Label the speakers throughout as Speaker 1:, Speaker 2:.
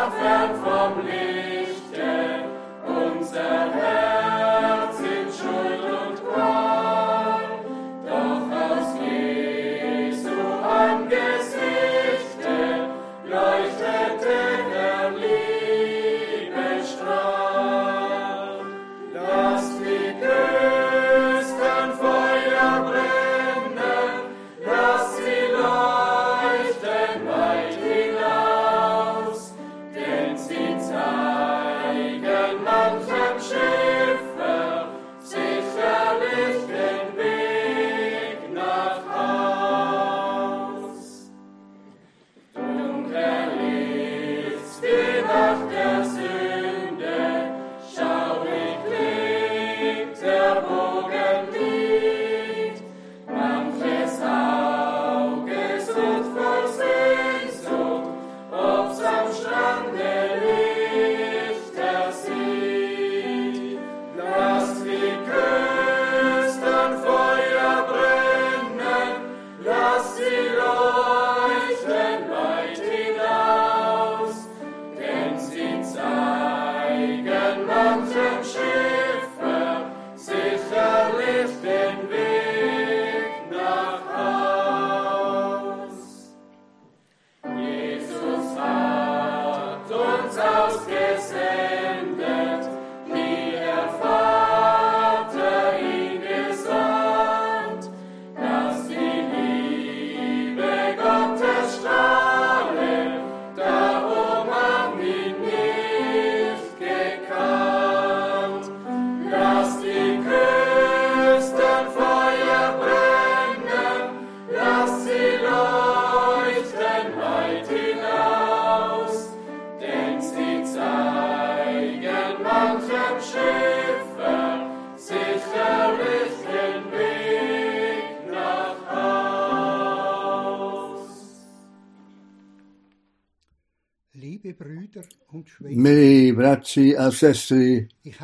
Speaker 1: Milí bratři a sestry,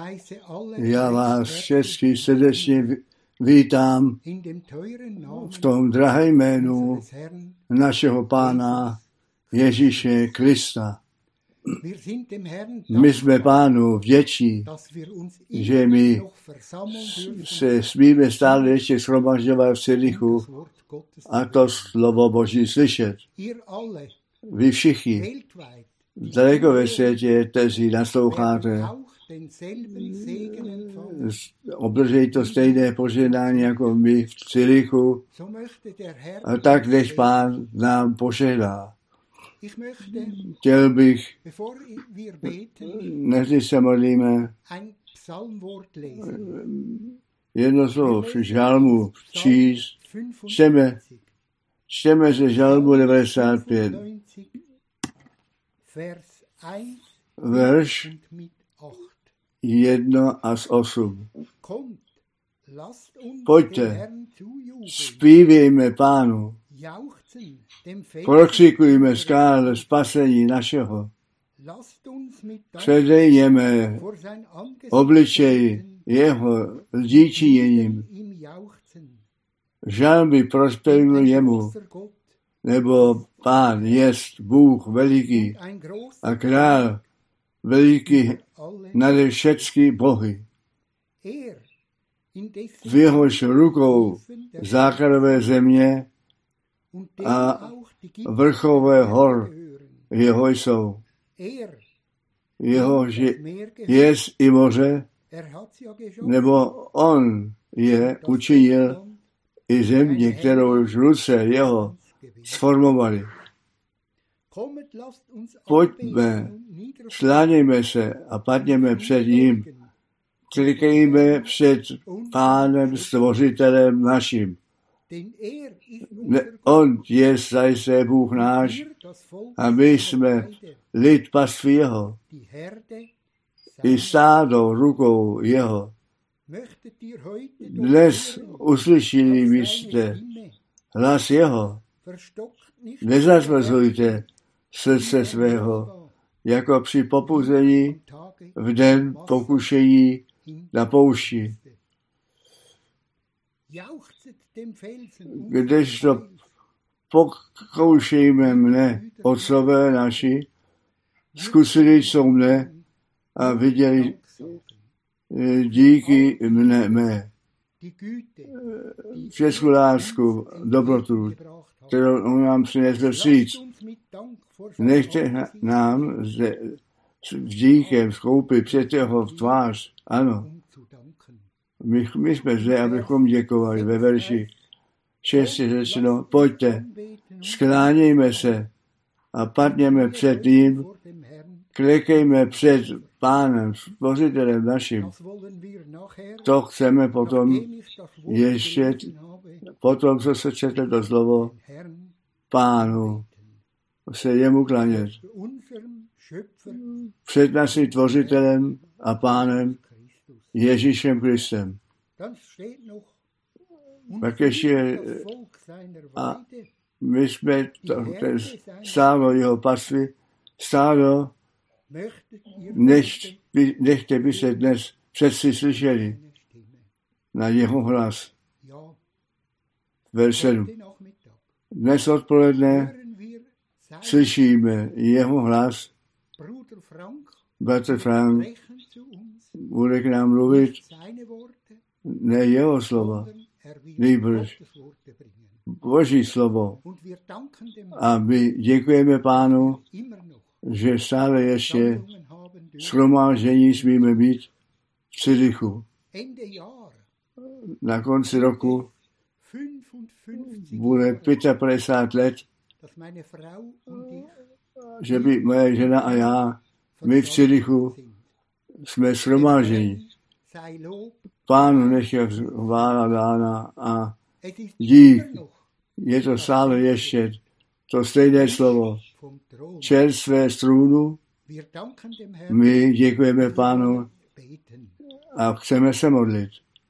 Speaker 1: já vás všechny srdečně vítám v tom drahém jménu našeho Pána Ježíše Krista. My jsme Pánu vděční, že my se smíme stále ještě shromažďovat v Cirichu a to slovo Boží slyšet. Vy všichni daleko ve světě, kteří nasloucháte, obdržej to stejné požehnání jako my v Cirichu, a tak než Pán nám požehná. Chtěl bych, než se modlíme, jedno slovo v žalmu číst. Čteme ze žalmu 95. Verš 1 až 8. Pojďte, zpívejme Pánu, prokřikujme skále spasení našeho, předejděme obličej jeho díčiněním, žalmy prosperují jemu, nebo Pán jest Bůh veliký a král veliký nade všechny bohy. V jehož rukou základové země a vrchové hor jeho jsou. Jehož jest i moře, nebo on je učinil i země, kterou už ruce jeho sformovali. Pojďme, sklánějme se a padněme před ním. Klikejme před Pánem Stvořitelem naším. On je zajisté Bůh náš a my jsme lid paství jeho. I stádo rukou jeho. Dnes uslyšeli jste hlas jeho. Nezazmrzujte srdce svého, jako při popuzení v den pokušení na poušti. Kdežto pokoušejme mne, otcové naši, zkusili jsou mne a viděli díky mé českou lásku, dobrotu, kterou on nám přinesl vstříc. Nechte nám s díkem skoupit před jeho tvář. Ano. My jsme zde, abychom děkovali. Ve verši 6 je řečeno, pojďte, sklánějme se a padněme před ním, klekejme před Pánem, Stvořitelem naším. To chceme potom ještě, potom, co se četl to slovo, Pánu, se jemu klanět. Před naším Tvořitelem a Pánem Ježíšem Kristem. Tak ještě a my jsme stálo jeho pasvy, stálo, nechte by se dnes přeci slyšeli na jeho hlas. Verš 7. Dnes odpoledne slyšíme jeho hlas. Bratr Frank bude k nám mluvit ne jeho slova, nýbrž Boží slovo. A my děkujeme Pánu, že stále ještě shromáždění smíme být v Cizichu. Na konci roku bude 55 let, že by moje žena a já, my v Cizichu, jsme shromáždění. Pánu nech je chvála dána a dík. Je to stále ještě to stejné slovo. Čerstvé z trůnu. My děkujeme Pánu a chceme se modlit.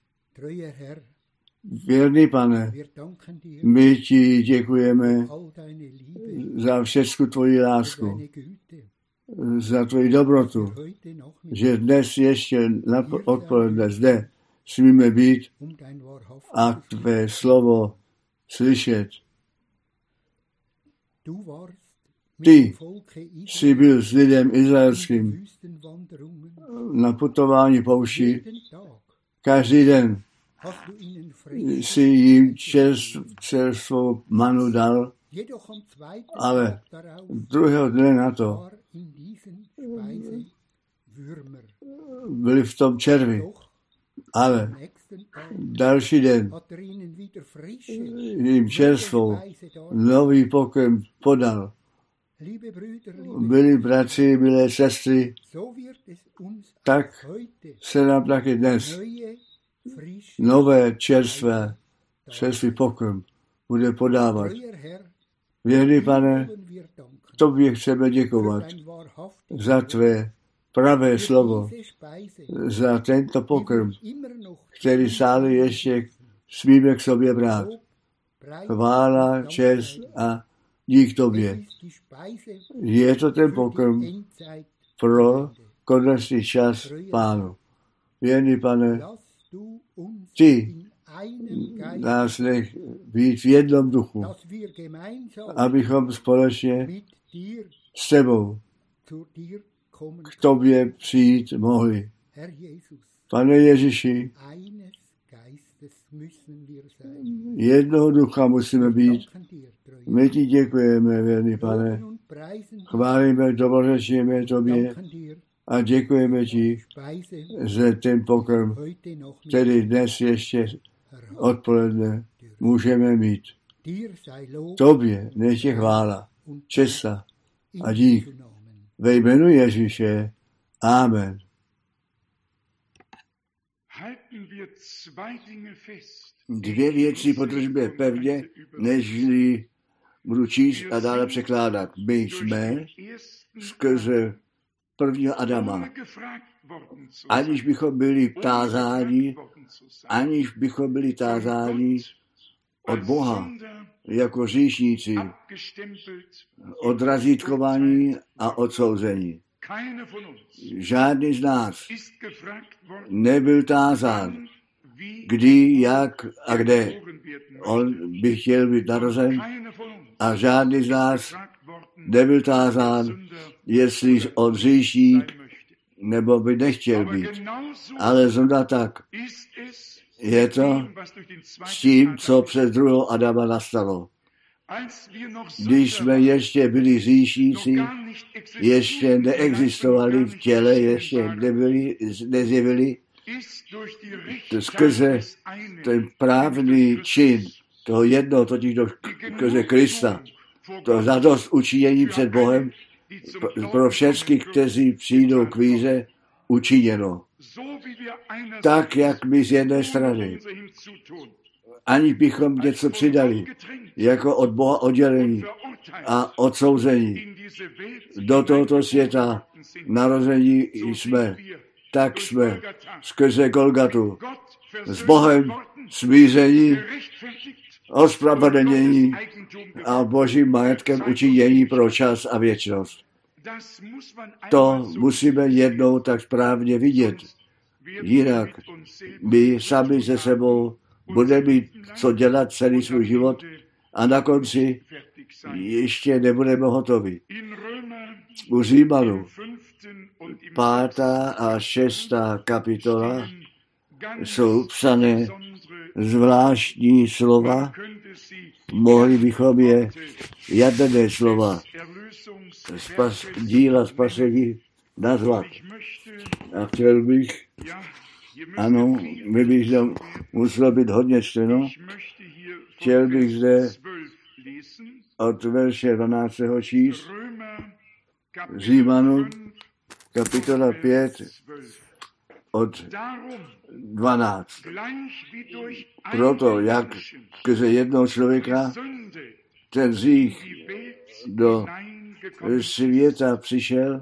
Speaker 1: Věrný Pane, my ti děkujeme za všechnu tvoji lásku, za tvoji dobrotu, že dnes ještě odpoledne zde smíme být a tvé slovo slyšet. Ty jsi byl s lidem izraelským na putování pouští. Každý den si jim čerstvou manu dal, ale druhého dne na to byli v tom červi. Ale další den jim čerstvou nový pokrm podal. Milí bratři, milé sestry, tak se nám taky dnes nové čerstvý pokrm bude podávat. Věrný Pane, tobě chceme děkovat za tvé pravé slovo, za tento pokrm, který stále ještě smíme k sobě brát. Chvála, čest a dík tobě. Je to ten pokrm pro konečný čas Pánu. Věrný Pane, ty nás nech být v jednom duchu, abychom společně s tebou k tobě přijít mohli. Pane Ježíši, jednoho ducha musíme být. My ti děkujeme, věrný Pane. Chválíme, dobrořečíme tobě a děkujeme ti za ten pokrm, který dnes ještě odpoledne můžeme mít. Tobě nech je chvála, česta a dík. Ve jménu Ježíše. Amen. Dvě věci podržme pevně, nežli budu číst a dále překládat. My jsme skrze prvního Adama, aniž bychom byli tázáni od Boha jako hříšníci, odrazítkovaní a odsouzení. Žádný z nás nebyl tázán, kdy, jak a kde on by chtěl být narozen, a žádný z nás nebyl tázán, jestli on říšník, nebo by nechtěl být. Ale zrovna tak je to s tím, co přes druhého Adama nastalo. Když jsme ještě byli říšníci, ještě neexistovali v těle, ještě nezjevili, skrze ten právný čin toho jednoho, totiž skrze Krista, to zadost učinění před Bohem pro všechny, kteří přijdou k víře, učiněno. Tak, jak my z jedné strany, aniž bychom něco přidali, jako od Boha oddělení a odsouzení do tohoto světa narození jsme, tak jsme skrze Golgatu s Bohem smíření, ospravedlnění a Božím majetkem učinění pro čas a věčnost. To musíme jednou tak správně vidět. Jinak my sami se sebou budeme mít co dělat celý svůj život a na konci ještě nebudeme hotovi. U Římanů 5. a 6. kapitola jsou psané zvláštní slova, mohli bychom je jaderné slova díla spasení nazvat. A chtěl bych, ano, my bych tam muselo být hodně čteno, chtěl bych zde od verše 12. číst Římanů kapitola 5 od 12. Proto, jak skrze jednoho člověka ten hřích do světa přišel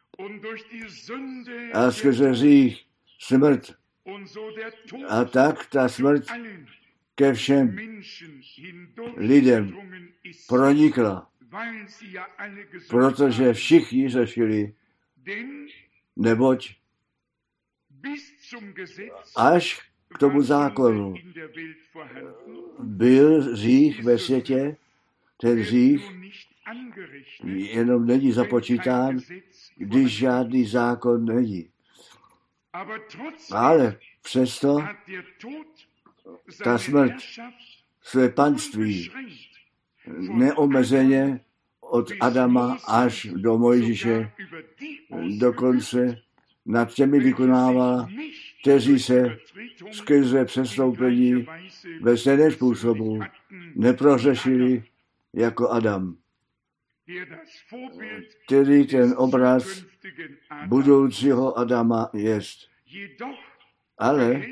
Speaker 1: a skrze hřích smrt. A tak ta smrt ke všem lidem pronikla, protože všichni řešili, neboť až k tomu zákonu byl hřích ve světě, ten hřích jenom není započítán, když žádný zákon není. Ale přesto ta smrt své panství neomezeně od Adama až do Mojžíše dokonce nad těmi vykonávala, kteří se skrze přestoupení ve stejném způsobu neprořešili jako Adam, který ten obraz budoucího Adama jest. Ale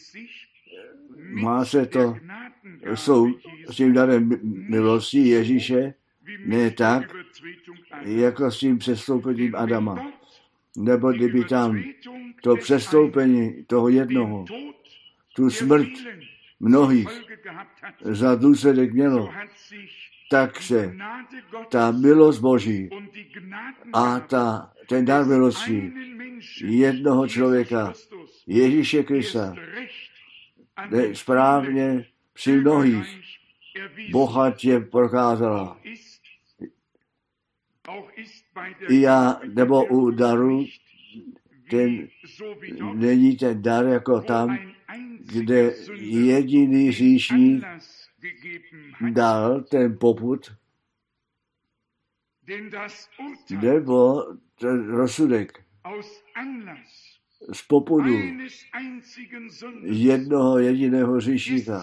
Speaker 1: má se to s tím darem milosti Ježíše ne tak, jako s tím přestoupením Adama. Nebo kdyby tam to přestoupení toho jednoho, tu smrt mnohých za důsledek mělo, tak se ta milost Boží a ten dar milosti jednoho člověka, Ježíše Krista, správně při mnohých bohatě prokázala. I já, nebo u daru, není ten dar jako tam, kde jediný hříšník dal ten popud, nebo ten rozsudek z popudu jednoho jediného hříšníka.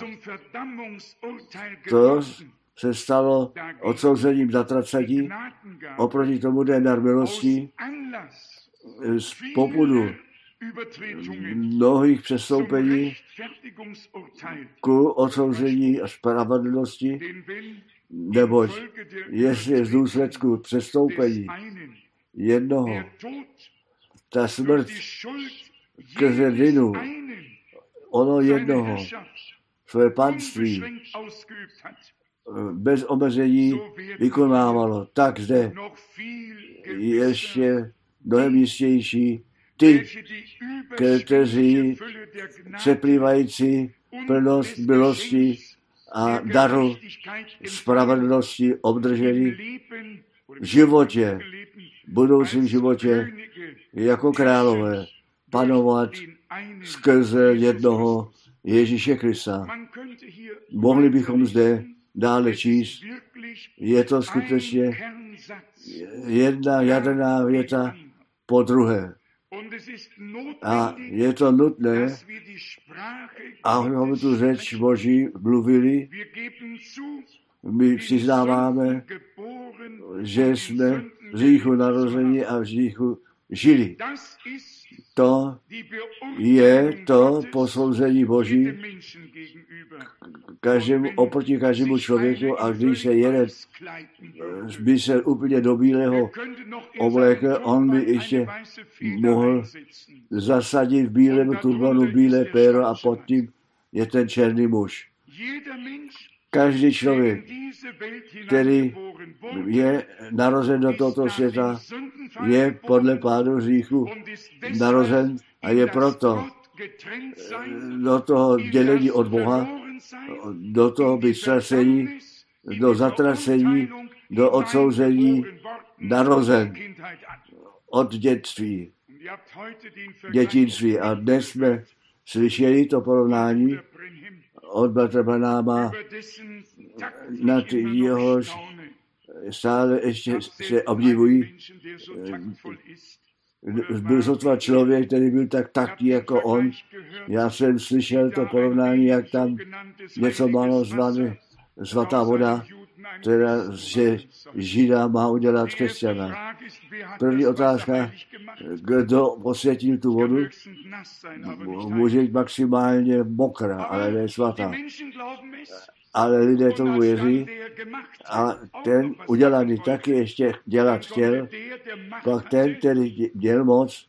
Speaker 1: To se stalo odsouzením zatracení, oproti tomu den dar milosti z popudu mnohých přestoupení ku odsouzení a spravedlnosti, neboť jestli z důsledku přestoupení jednoho ta smrt skrze vinu ono jednoho své panství bez omezení vykonávalo, tak zde ještě mnohem jistější ty, kteří přeplývající plnost milosti a daru spravedlnosti obdrželi, životě, budoucím životě, jako králové, panovat skrze jednoho Ježíše Krista. Mohli bychom zde dále číst, je to skutečně jedna jaderná věta po druhé. A je to nutné, abychom tu řeč Boží mluvili. My přiznáváme, že jsme v hříchu narození a v hříchu žili. To je to posouzení Boží oproti každému člověku, a když se jeden by se úplně do bílého oblékl, on by ještě mohl zasadit v bílém turbanu bílé péro a pod tím je ten černý muž. Každý člověk, který je narozen do tohoto světa, je podle pádu hříchu narozen a je proto do toho dělení od Boha, do toho vytracení, do zatracení, do odsouzení narozen od dětinství. A dnes jsme slyšeli to porovnání od bratra Branhama, nad jehož stále ještě se obdivují. Byl sotva člověk, který byl tak taktý jako on. Já jsem slyšel to porovnání, jak tam něco málo zvané svatá voda, která že Žida má udělat křesťana. První otázka, kdo posvětil tu vodu? Může být maximálně mokrá, ale ne svatá. Ale lidé tomu věří a ten udělaný taky ještě dělat chtěl, pak ten, který měl moc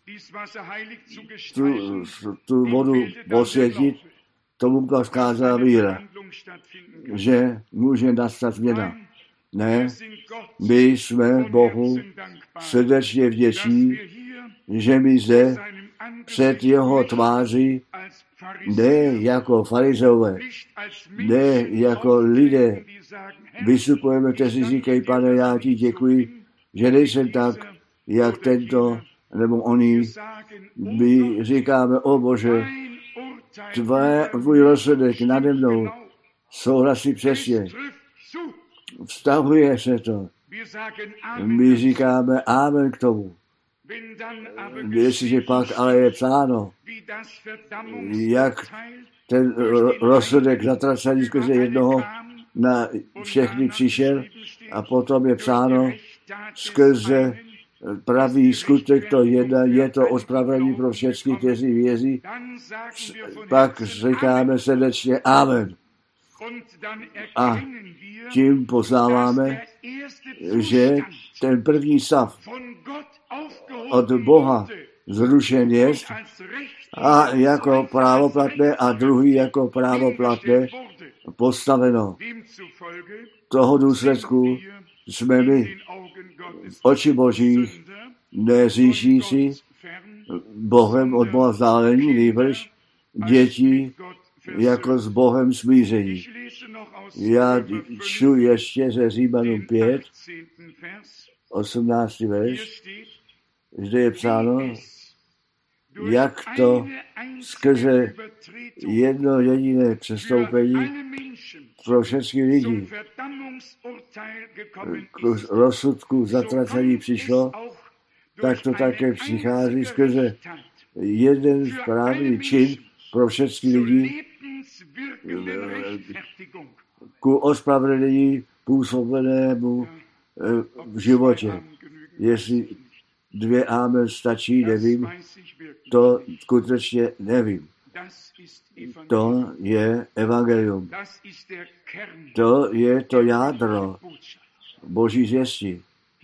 Speaker 1: tu vodu posvětit, tomu vzkázala víra, že může nastat změna. Ne, my jsme Bohu srdečně vděční, že my zde před jeho tváří, ne jako farizeové, ne jako lidé, vystupujeme, kteří říkají, Pane, já ti děkuji, že nejsem tak, jak tento nebo oný. My říkáme, o Bože, tvůj rozsudek nade mnou souhlasí přesně. Vztahuje se to. My říkáme amen k tomu. Jestliže pak ale je psáno, jak ten rozsudek zatracený skrze jednoho na všechny přišel, a potom je psáno skrze pravý skutek to jedna, je to ospravedlnění pro všechny, kteří věří, pak říkáme srdečně amen. A tím poznáváme, že ten první stav od Boha zrušen je a jako právoplatné a druhý jako právoplatné postaveno. Toho důsledku jsme my v oči Božích nezříšící, Bohem od Boha vzdálení, nýbrž děti jako s Bohem smíření. Já čtu ještě ze Římanům 5, 18. verš, zde je psáno, jak to skrze jedno jediné přestoupení pro všechny lidi k rozsudku zatracení přišlo, tak to také přichází skrze jeden správný čin pro všechny lidi ku ospravedlnění působenému v životě. Jestli 2 amen stačí, nevím, to skutečně nevím. To je evangelium. To je to jádro Boží zvěsti.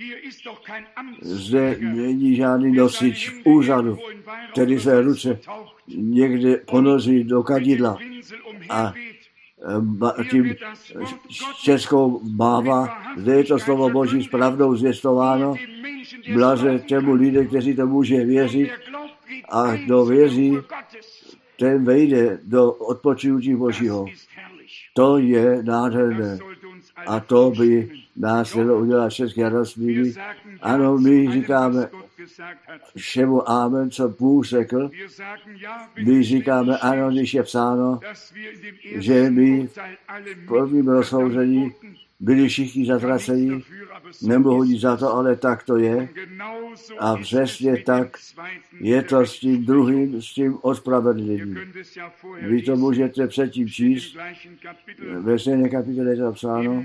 Speaker 1: Zde není žádný nosič úřadu, který své ruce někde ponoří do kadidla a tím českou mává. Zde je to slovo Boží s pravdou zvěstováno. Blaze těmu lidé, kteří to může věřit, a kdo věří, ten vejde do odpočinutí Božího. To je nádherné. A to by nás udělá všechny radostnými. Ano, my říkáme všemu amen, co Bůh řekl. My říkáme ano, když je psáno, že my v prvním rozsouzení byli všichni zatraceni, nemohu nic za to, ale tak to je. A přesně tak je to s tím druhým, s tím ospravedlněním. Vy to můžete předtím číst, ve stejné kapitole je to psáno,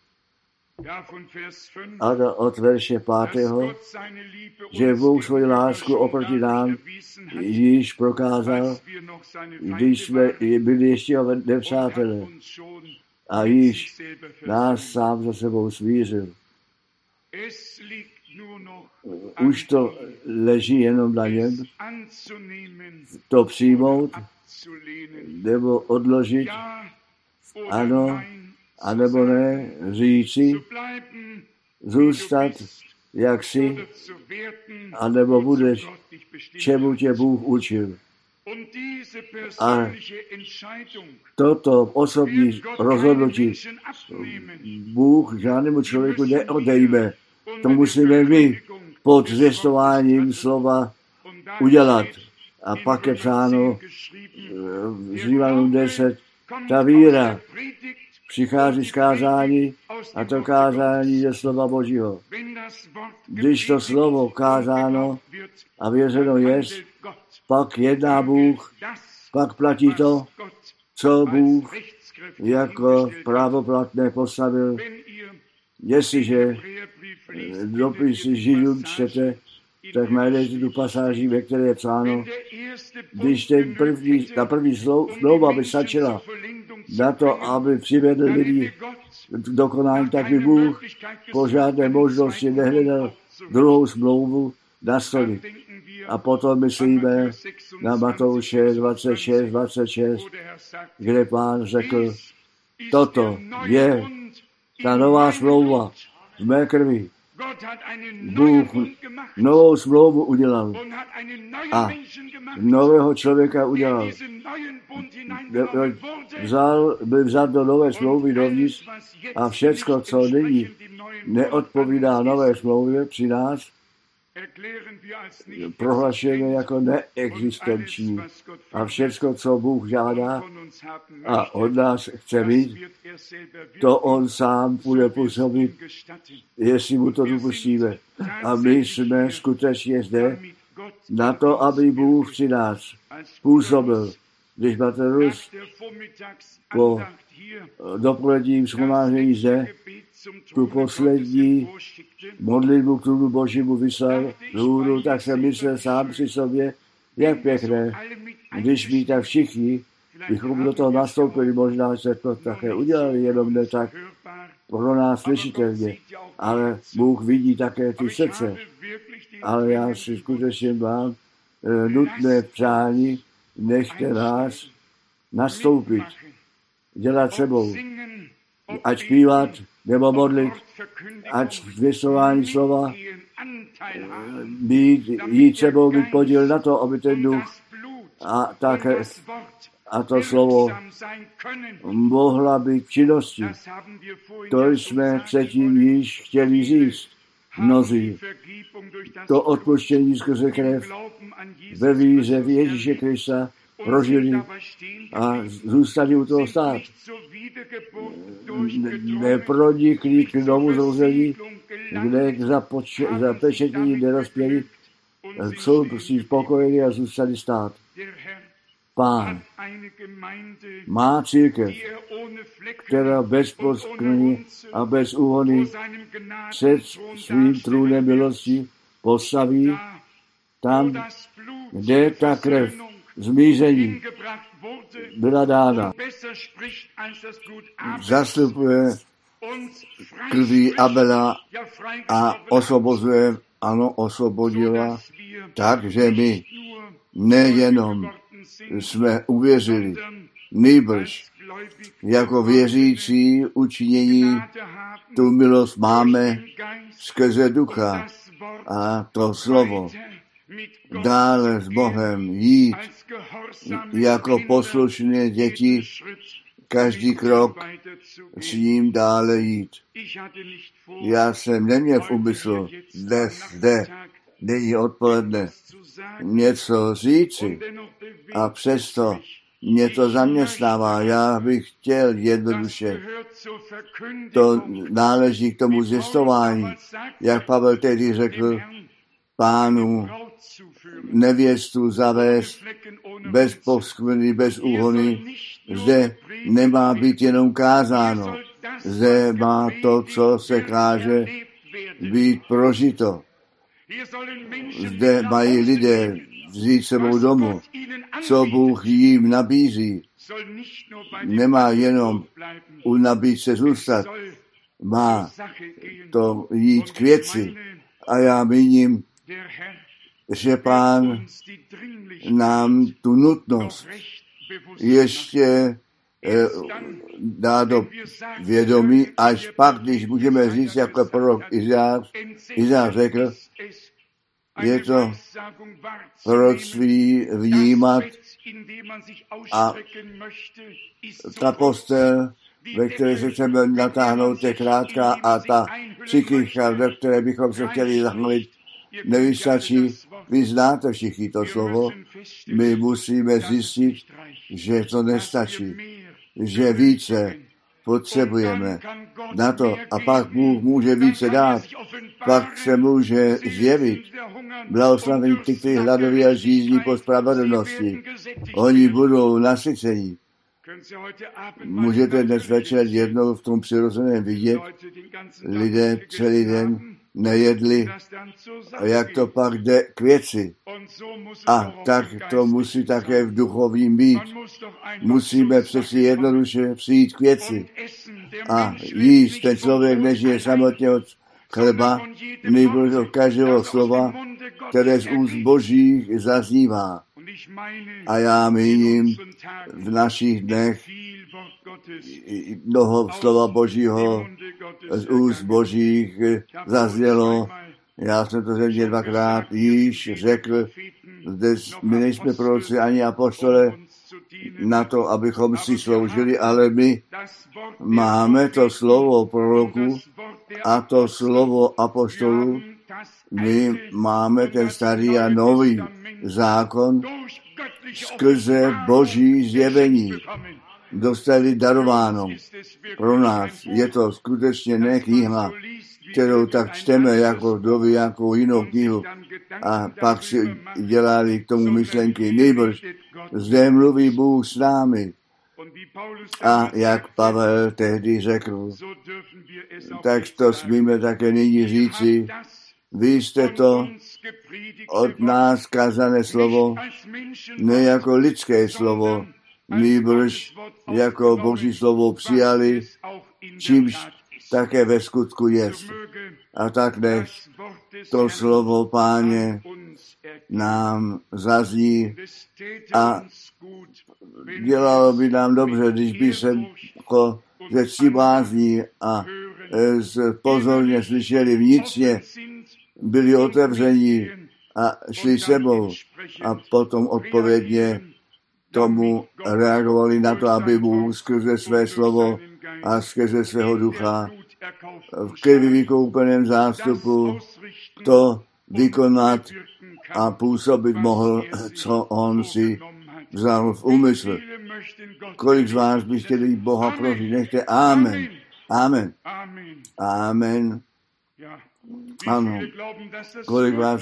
Speaker 1: a od verše 5., že Bůh svoji lásku oproti nám již prokázal, když jsme byli ještě nepřátelé a již nás sám za sebou smířil. Už to leží jenom na něm, to přijmout nebo odložit, ano, anebo ne, říci, zůstat, jak jsi, anebo budeš, čemu tě Bůh učil. A toto osobní rozhodnutí Bůh žádnému člověku neodejme. To musíme my pod zvěstováním slova udělat. A pak je psáno v Římanům 10, ta víra přichází z kázání a to kázání je slova Božího. Když to slovo kázáno a věřeno je, pak jedná Bůh, pak platí to, co Bůh jako právoplatné postavil. Jestliže dopisy Židům čtete, tak najdete tu pasáži, ve které je psáno, když ta první slova by stačila na to, aby přivedl lidi k dokonání, tak by Bůh po žádné možnosti nehledal druhou smlouvu nastolit. A potom myslíme na Matouše 26, kde Pán řekl, toto je ta nová smlouva v mé krvi. Bůh novou smlouvu udělal a nového člověka udělal. Byl vzat do nové smlouvy dovnitř a všecko, co nyní neodpovídá nové smlouvě při nás, prohlašujeme jako neexistenční. A všecko, co Bůh žádá a od nás chce mít, to on sám bude působit, jestli mu to dopustíme. A my jsme skutečně zde na to, aby Bůh při nás působil. Když máte Rus po dopoledním shromáždění zde, tu poslední modlitbu k trudu Božímu vyslal lůru, tak jsem myslel sám při sobě, jak pěkné, když my tak všichni bychom do toho nastoupili, možná se to také udělali, jenom ne tak pro nás slyšitelně, ale Bůh vidí také ty srdce. Ale já si skutečně mám nutné přání, nechte nás nastoupit, dělat sebou, ať zpívat nebo modlit, ať zvěstování slova, jít sebou, být podíl na to, aby ten duch a to slovo mohla být v činnosti. To jsme předtím již chtěli říct mnozí. To odpuštění skrze krev ve víře v Ježíše Krista prožili a zůstali u toho stát. Nepronikli k novu zrození, kde k zapečetění nerozpěli, jsou prostě spokojeni a zůstali stát. Pán má církev, která bez poskvrny a bez úhony před svým trůnem milosti postaví tam, kde ta krev zmíření byla dána. Zastupuje krví Abela a osvobodila, takže my nejenom jsme uvěřili, nýbrž jako věřící učinění tu milost máme skrze ducha a to slovo dále s Bohem jít jako poslušné děti každý krok s ním dále jít. Já jsem neměl v úmyslu dnes zde, nyní odpoledne, něco říci a přesto mě to zaměstnává. Já bych chtěl jednoduše. To náleží k tomu zjistování, jak Pavel tehdy řekl, Pánu nevěstu zavést bez povskvrny, bez úhony. Zde nemá být jenom kázáno. Zde má to, co se káže, být prožito. Zde mají lidé vzít sebou domů, co Bůh jim nabízí. Nemá jenom u nabídce zůstat, má to jít k věci. A já míním, že Pán nám tu nutnost ještě dá do vědomí, až pak, když můžeme říct, jako prorok Izáš řekl, je to proroctví vnímat a ta postel, ve které se chceme natáhnout, je krátká a ta psychika, ve které bychom se chtěli zahnout, nevystačí. Vy znáte všichni to slovo. My musíme zjistit, že to nestačí, že více potřebujeme na to a pak Bůh může více dát. Pak se může zjevit. Blahoslavení ty, kteří hladoví a žízní po spravedlnosti. Oni budou nasycení. Můžete dnes večer jednou v tom přirozeném vidět, lidé celý den nejedli, jak to pak jde k věci. A tak to musí také v duchovním být. Musíme přeci jednoduše přijít k věci a jíst. Ten člověk nežije samotně od chleba, nejbrž od každého slova, které z úst Božích zaznívá. A já míním v našich dnech mnoho slova Božího z úst Božích zaznělo. Já jsem to řekl dvakrát již řekl, zde my nejsme proroci ani apostole na to, abychom si sloužili, ale my máme to slovo proroku a to slovo apostolů. My máme ten starý a nový zákon skrze Boží zjevení. Dostali darováno. Pro nás je to skutečně ne kniha, kterou tak čteme jako kdo jako jinou knihu a pak si dělali k tomu myšlenky. Nejbrž zde mluví Bůh s námi. A jak Pavel tehdy řekl, tak to smíme také nyní říci, vy jste to od nás kazané slovo, ne jako lidské slovo, nýbrž jako Boží slovo přijali, čímž také ve skutku jest. A tak nech to slovo Páně nám zazní a dělalo by nám dobře, když by se ze tří blázní a pozorně slyšeli vnitřně, byli otevření a šli sebou a potom odpovědně tomu reagovali na to, aby Bůh skrze své slovo a skrze svého ducha v krvi vykoupeném zástupu to vykonat a působit mohl, co on si vzal v úmysl. Kolik z vás by chtěli Boha prožít? Nechte amen. Amen. Amen. Ano. Kolik vás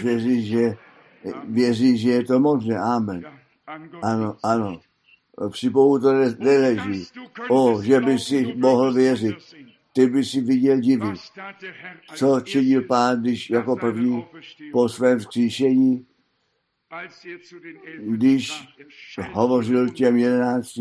Speaker 1: věří, že je to možné? Amen. Ano, ano. Při Bohu to neleží. Že by si mohl věřit. Ty by si viděl divy. Co činil Pán, když jako první po svém vzkříšení, když hovořil těm 11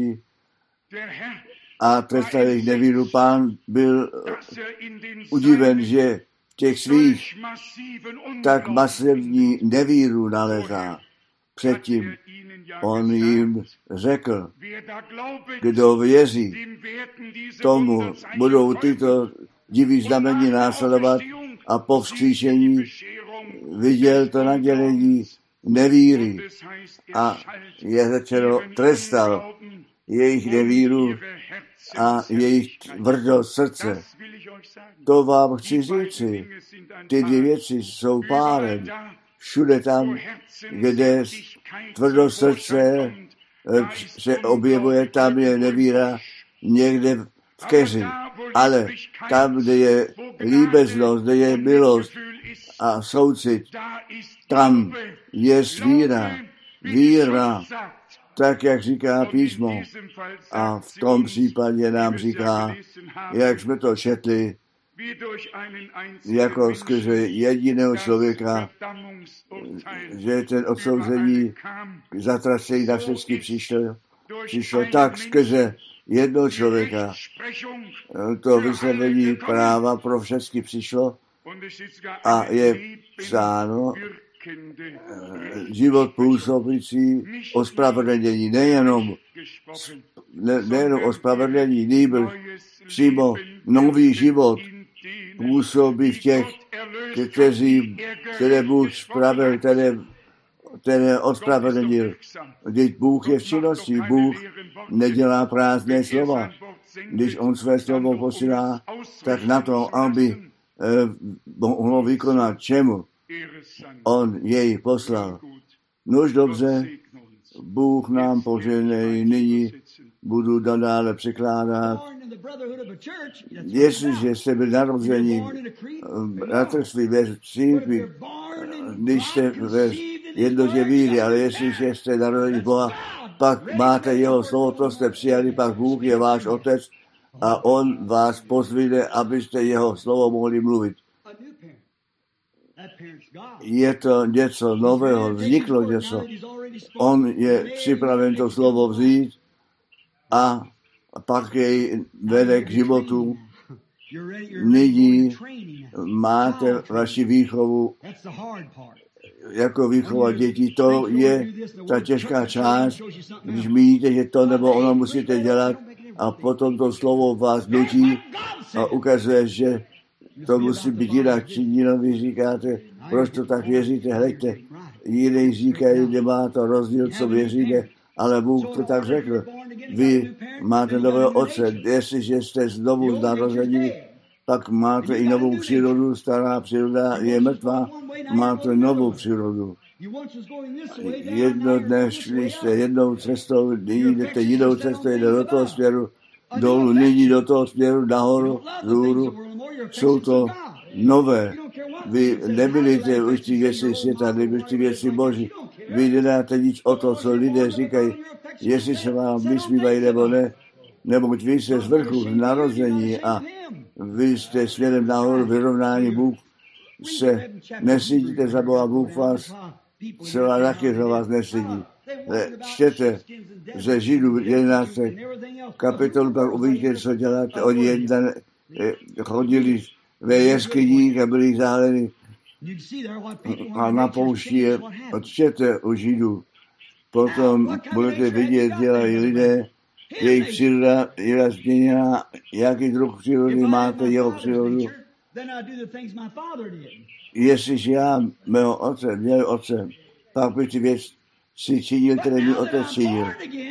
Speaker 1: a trestal jejich nevíru, Pán byl udiven, že těch svých tak masivní nevíru nalézá. Předtím on jim řekl, kdo věří, tomu budou tyto divy znamení následovat a po vzkříšení viděl to nadělení nevíry a je řečeno trestal jejich nevíru a jejich tvrdost srdce. To vám chci říci. Ty dvě věci jsou párem. Všude tam, kde tvrdost srdce se objevuje, tam je nevíra někde v keři. Ale tam, kde je líbeznost, kde je milost a soucit, tam je víra. Víra, tak jak říká písmo. A v tom případě nám říká, jak jsme to četli, jako skrze jediného člověka, že ten odsouzení zatracení na všechny přišlo tak skrze jednoho člověka. To vyslovení práva pro všechny přišlo a je psáno život působící ospravedlnění. Nejenom ospravedlnění, nýbrž přímo nový život působí v těch, které Bůh spravil, které ospravedlnil. Když Bůh je v činnosti, Bůh nedělá prázdné slova. Když on své slovo posílá, tak na to, aby mohlo vykonat čemu on jej poslal. Nož dobře, Bůh nám požehnej, nyní budu nadále překládat. Jestliže jste byli narození bratrství ve církvi, když jste ve jednotě víry, ale jestliže jste narození Boha, pak máte jeho slovo, to jste přijali, pak Bůh je váš otec a on vás pozvede, abyste jeho slovo mohli mluvit. Je to něco nového, vzniklo něco. On je připraven to slovo vzít a pak jej vede k životu. Nyní máte vaši výchovu jako výchova dětí. To je ta těžká část, když vidíte, že to nebo ono musíte dělat a potom to slovo vás nutí a ukazuje, že to musí být jinak. Činíno vy říkáte, proč to tak věříte, hleďte. Jiný říkají, nemá to rozdíl, co věříte, ale Bůh to tak řekl. Vy máte nového otce, jestliže jste znovu narození, pak máte i novou přírodu, stará příroda je mrtvá, máte novou přírodu. Jedno dnes šli jste jednou cestou, nyní jdete jinou cestou, jde do toho směru, dolů, nyní do toho směru, nahoru, vzhůru. Jsou to nové. Vy nemilíte už ty věci světa, nebyl ty věci Boží. Vy nedáte nic o to, co lidé říkají, jestli se vám vysmívají nebo ne, neboť vy jste z vrchu narození a vy jste směrem nahoru vyrovnání. Bůh se nesídíte za Boha, Bůh vás celá taky za vás nesedí. Čtěte ze Židů 11. kapitolu, pak uvidíte, co děláte. Oni jeden chodili ve jeskyních a byli zahaleni a na poušti je. Odčtěte u Židů. Potom budete vidět, dělají lidé, jejich příroda je změněná, jaký druh přírody máte, jeho přírodu. Jestliže já mého otce, měl otce, pak by ty věc si činil, které mi otec činil.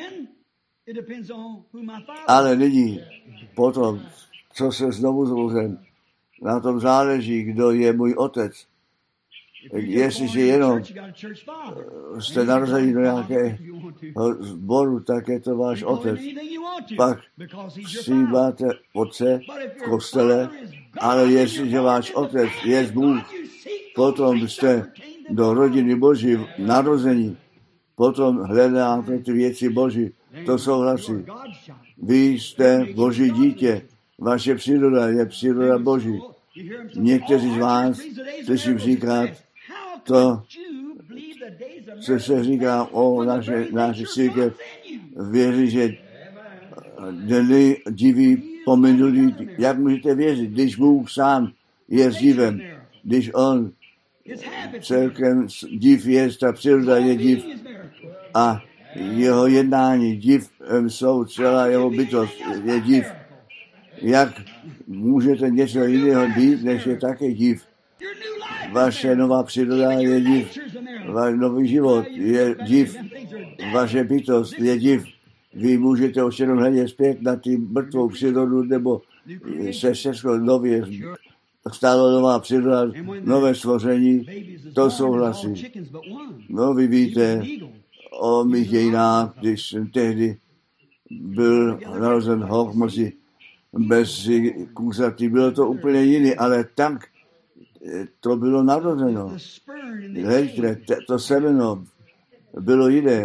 Speaker 1: Ale nyní, potom, co se znovu zvozen, na tom záleží, kdo je můj otec. Jestliže jenom jste narození do nějakého sboru, tak je to váš otec. Pak přijímáte otce v kostele, ale jestliže váš otec je Bůh, potom jste do rodiny Boží narození, potom hledáte ty věci Boží, to souhlasí. Vy jste Boží dítě, vaše příroda je příroda Boží. Někteří z vás slyším říkat to, co se říká o naše církev, věří, že dny diví pominulí. Jak můžete věřit, když Bůh sám je divem, když on celkem div je, ta příroda je div a jeho jednání div jsou, celá jeho bytost je div. Jak můžete něco jiného být, než je také div? Vaše nová příroda je div. Váš nový život je div. Vaše bytost je div. Vy můžete už jenom hledět zpět na ty mrtvou přírodu, nebo se všechno nově stalo nová příroda, nové stvoření, to souhlasí. No, vy víte o mých dějinách, když jsem tehdy byl narozen hochmoři bez kůzatý, bylo to úplně jiný, ale tak to bylo narozeno. Hejte, to semeno bylo jiné.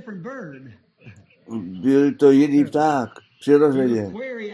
Speaker 1: Byl to jiný pták, přirozeně.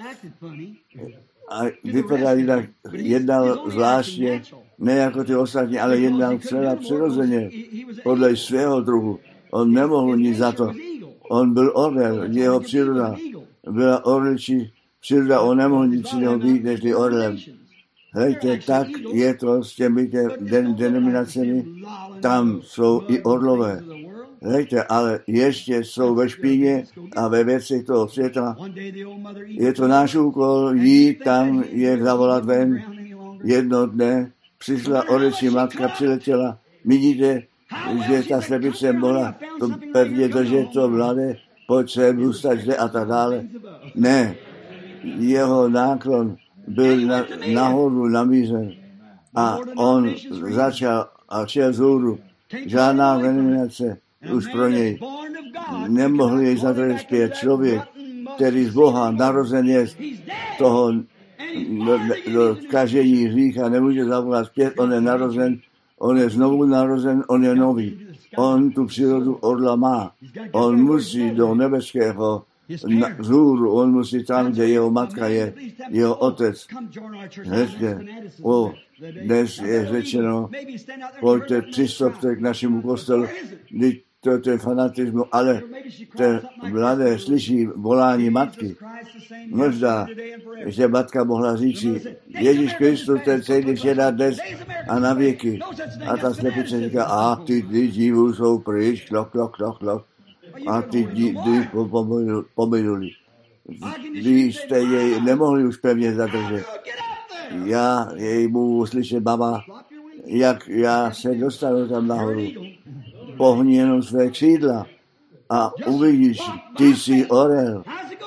Speaker 1: A vypadal jinak, jednal zvláštně, ne jako ty ostatní, ale jednal celá přirozeně, podle svého druhu. On nemohl nic za to. On byl orel, jeho příroda byla orelčí příroda, on nemohl nic jiného být, než orlem. Hejte, tak je to s těmi denominacemi, tam jsou i orlové. Hejte, ale ještě jsou ve špíně a ve věcech toho světa. Je to náš úkol jít tam, je zavolat ven. Jedno dne přišla orečí matka, přiletěla. Vidíte, že ta slepice mohla to pevně držet, to mladé, pojď se, zůstat zde a tak dále. Ne, jeho náklon byl nahoru namířen a on začal a šel vzhůru. Žádná denominace už pro něj. Nemohl jej zadržet zpět. Člověk, který z Boha narozen je, toho do kažení hřícha nemůže zavolat zpět, on je narozen, on je znovu narozen, on je nový. On tu přírodu orla má. On musí do nebeského vzhůru, on musí tam, kde jeho matka je, jeho otec. Hezké. Dnes je řečeno, pojďte, přistupte k našemu kostelu, to je fanatismu, ale te mladé slyší volání matky. Možná, že matka mohla říct, Ježíš Kristus, ten stejný včera, dnes a na věky. A ta slepice říká, a ty divů jsou pryč, klok. A ty divy pominuli. Vy jste jej nemohli už pevně zadržet. Já jej můžu slyšet, mama, jak já se dostanu tam nahoru. Pohni jenom své křídla a uvidíš, ty jsi orel.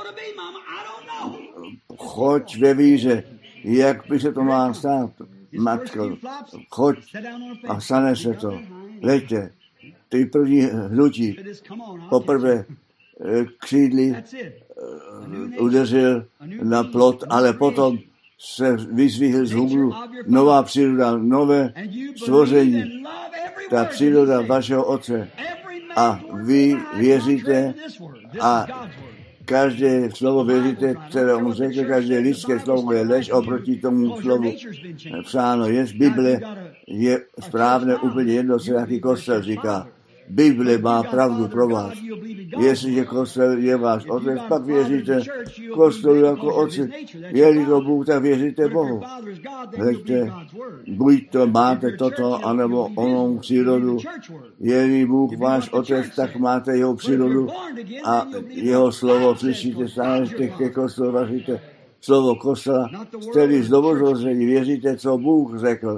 Speaker 1: Choď ve víře, jak by se to má stát, matko. Choď a stane se to. Leďte, ty první hnutí, poprvé křídly udeřil na plot, ale potom se vyzvihl z hůru nová příroda, nové stvoření, ta příroda vašeho otce. A vy věříte a každé slovo věříte, které on řekl, každé lidské slovo je lež oproti tomu slovu psáno. Bible je správné úplně jedno, co jaký kostel říká. Bible má pravdu pro vás. Jestliže kostel je váš otec, pak věříte kostelu jako otci. Je-li to Bůh, tak věříte Bohu. Hleďte, buď to máte toto, anebo onou přírodu. Je-li Bůh váš otec, tak máte jeho přírodu a jeho slovo slyšíte stále ke kostelu, vaříte slovo kostela, který znovu zrození věříte, co Bůh řekl.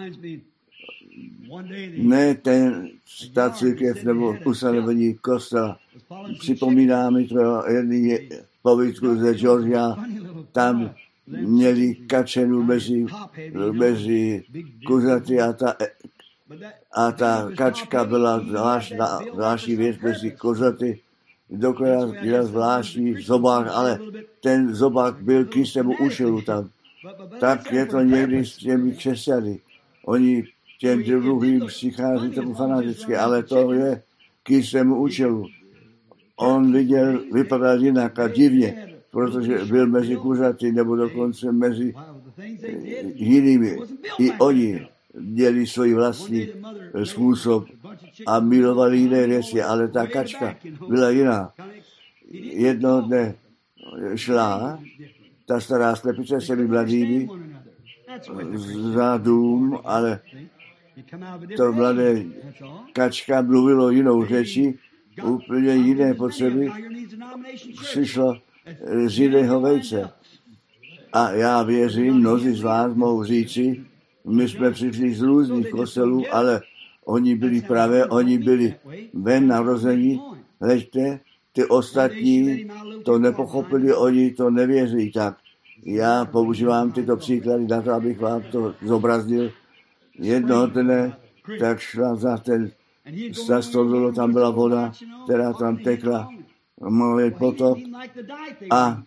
Speaker 1: Ne ta církev nebo ustanovení kostela. Připomíná mi to jedný povídku ze Georgia, tam měli kačenu mezi kuřaty a ta kačka byla zvláštní věc mezi kuřaty, dokonce byla zvláštní zobák, ale ten zobák byl k jistému účelu tam. Tak je to někdy s těmi křesťany. Oni těm druhým přichází tomu fanaticky, ale to je k jistému účelu. On vypadal jinak a divně, protože byl mezi kuřaty nebo dokonce mezi jinými. I oni měli svůj vlastní způsob a milovali jiné věci, ale ta kačka byla jiná. Jedno dne šla ta stará slepice se mi mladými za dům, ale to mladé kačka mluvilo jinou řeči, úplně jiné potřeby, přišlo z jiného vejce. A já věřím, mnozí z vás mohou říci, my jsme přišli z různých kostelů, ale oni byli ven narození, hleďte, ty ostatní to nepochopili, oni to nevěří tak. Já používám tyto příklady na to, abych vám to zobraznil. Jednoho dne tak šla za ten stodolu, tam byla voda, která tam tekla, malý potok a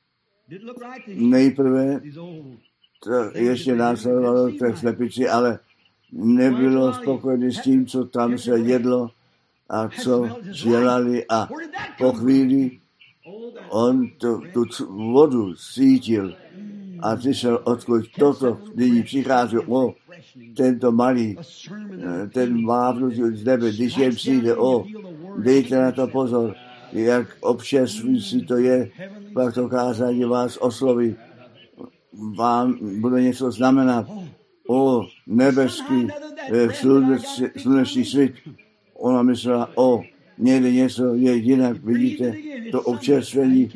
Speaker 1: nejprve to ještě následovalo té slepici, ale nebylo spokojené s tím, co tam se jedlo a co dělali a po chvíli on tu vodu cítil a přišel, odkud toto nyní přichází, tento malý, ten mávnutí z nebe, když jen přijde, dejte na to pozor, jak občerstvující to je, pak to kázání vás osloví, vám bude něco znamenat, nebeský sluneční svět. Ona myslela, někde něco je jinak, vidíte, to občerstvení,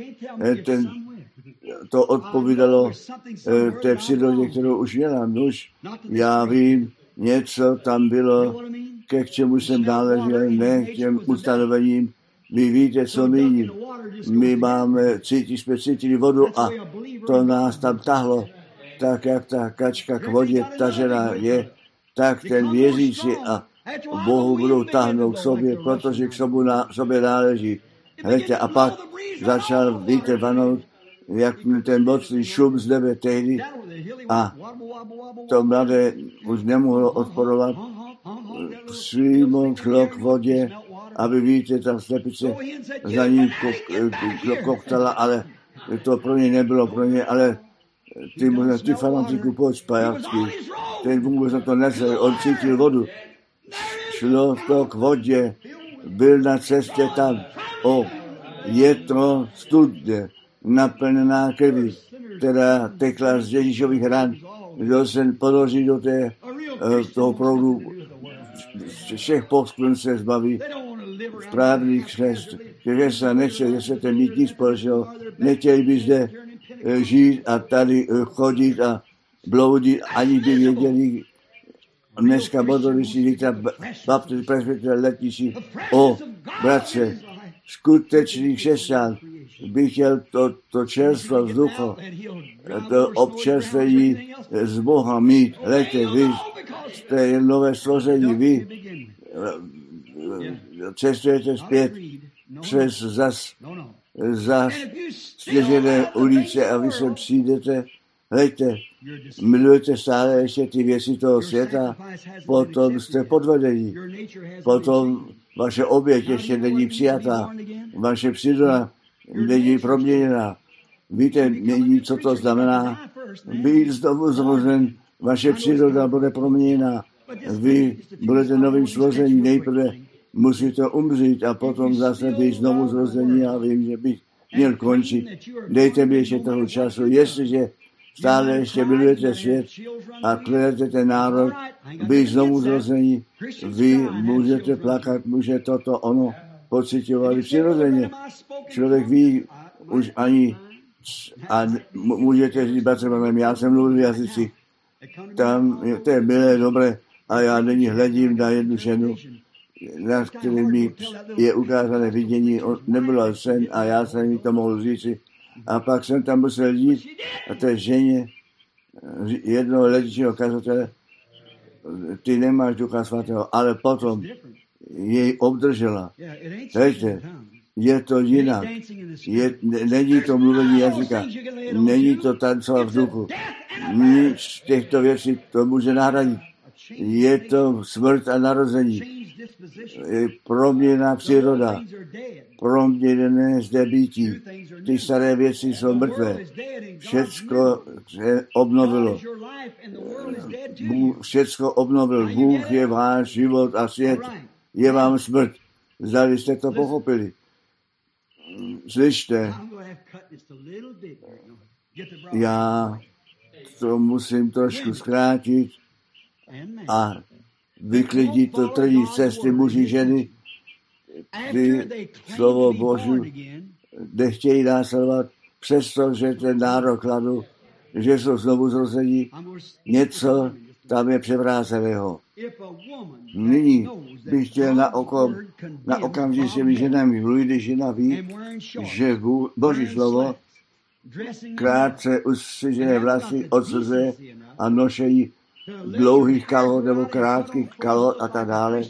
Speaker 1: to odpovídalo té přírodě, kterou už měla. Nuž, já vím, něco tam bylo, ke čemu jsem náležel, ne k těm ustanovením. Vy víte, co míním. My jsme cítili vodu a to nás tam tahlo, tak jak ta kačka k vodě tažená je, tak ten věřící a Bohu budou táhnout k sobě, protože k sobě náleží. Hleďte, a pak začal vítr vanout, jak ten mocný šum z nebe tehdy a to mladé už nemohlo odporovat. Přímo šlo k vodě, aby víte, ta slepice za ním koktala, ale to pro ně nebylo pro ně, ale ty fanatiku pojď pajacky, ten vůbec na to nesl, on cítil vodu. Šlo to k vodě, byl na cestě tam. Je to studně, naplněná krví, která tekla z Ježíšových ran. Kdo se ponoří do toho proudu, všech posklun se zbaví, správný křest, že se nechce, že se ten mít nic společného, nechtěli by zde žít a tady chodit a bloudit, ani by věděli, dneska modlitví říká baptist, presbyter, letničí, bratře, skutečný křesťan by chtěl to čerstvo vzduchu, to občerstvení z Boha mít. Hleďte, vy jste jen nové stvoření, vy cestujete zpět přes zas stěžené ulice a vy sem přijdete. Hleďte, milujete stále ještě ty věci toho světa, potom jste podvedení, potom vaše oběť ještě není přijatá, vaše příroda není proměněná. Víte, není, co to znamená? Být znovu zrozen, vaše příroda bude proměněná. Vy budete novým stvořením, nejprve musíte umřít a potom zase být znovu zrození. Já vím, že bych měl končit. Dejte mi ještě toho času, jestliže stále ještě milujete svět a kladete ten národ, být znovu zrození, vy můžete plakat, může toto, ono pocitovali přirozeně. Člověk ví už ani a můžete říct, já jsem mluvil v jazycích. Tam to je milé, dobré a já nyní hledím na jednu ženu, na kterým je ukázané vidění, nebylo sen a já jsem mi to mohl říci. A pak jsem tam musel jít a té ženě jednoho letičního kazatele, ty nemáš Ducha Svatého, ale potom jej obdržela. Hleďte, je to jinak. Není to mluvení jazyka, není to tancovat v duchu. Nic z těchto věcí to může nahradit. Je to smrt a narození. Proměná příroda. Proměněné zde býtí. Ty staré věci jsou mrtvé. Všecko se obnovilo. Všecko obnovil. Bůh je váš život a svět. Je vám smrt. Zdali jste to pochopili. Slyšte, já to musím trošku zkrátit a vyklidit to tvrdí cesty muži, ženy, ty slovo Boží nechtějí následovat, přestože ten nárok kladu, že jsou znovu zrození, něco tam je převráceného. Nyní bych chtěl na okamžik se ženami mluvit, když žena ví, že Boží slovo krátce ustřižené vlasy odsuzuje a nošení dlouhých kalhot nebo krátkých kalhot a tak dále.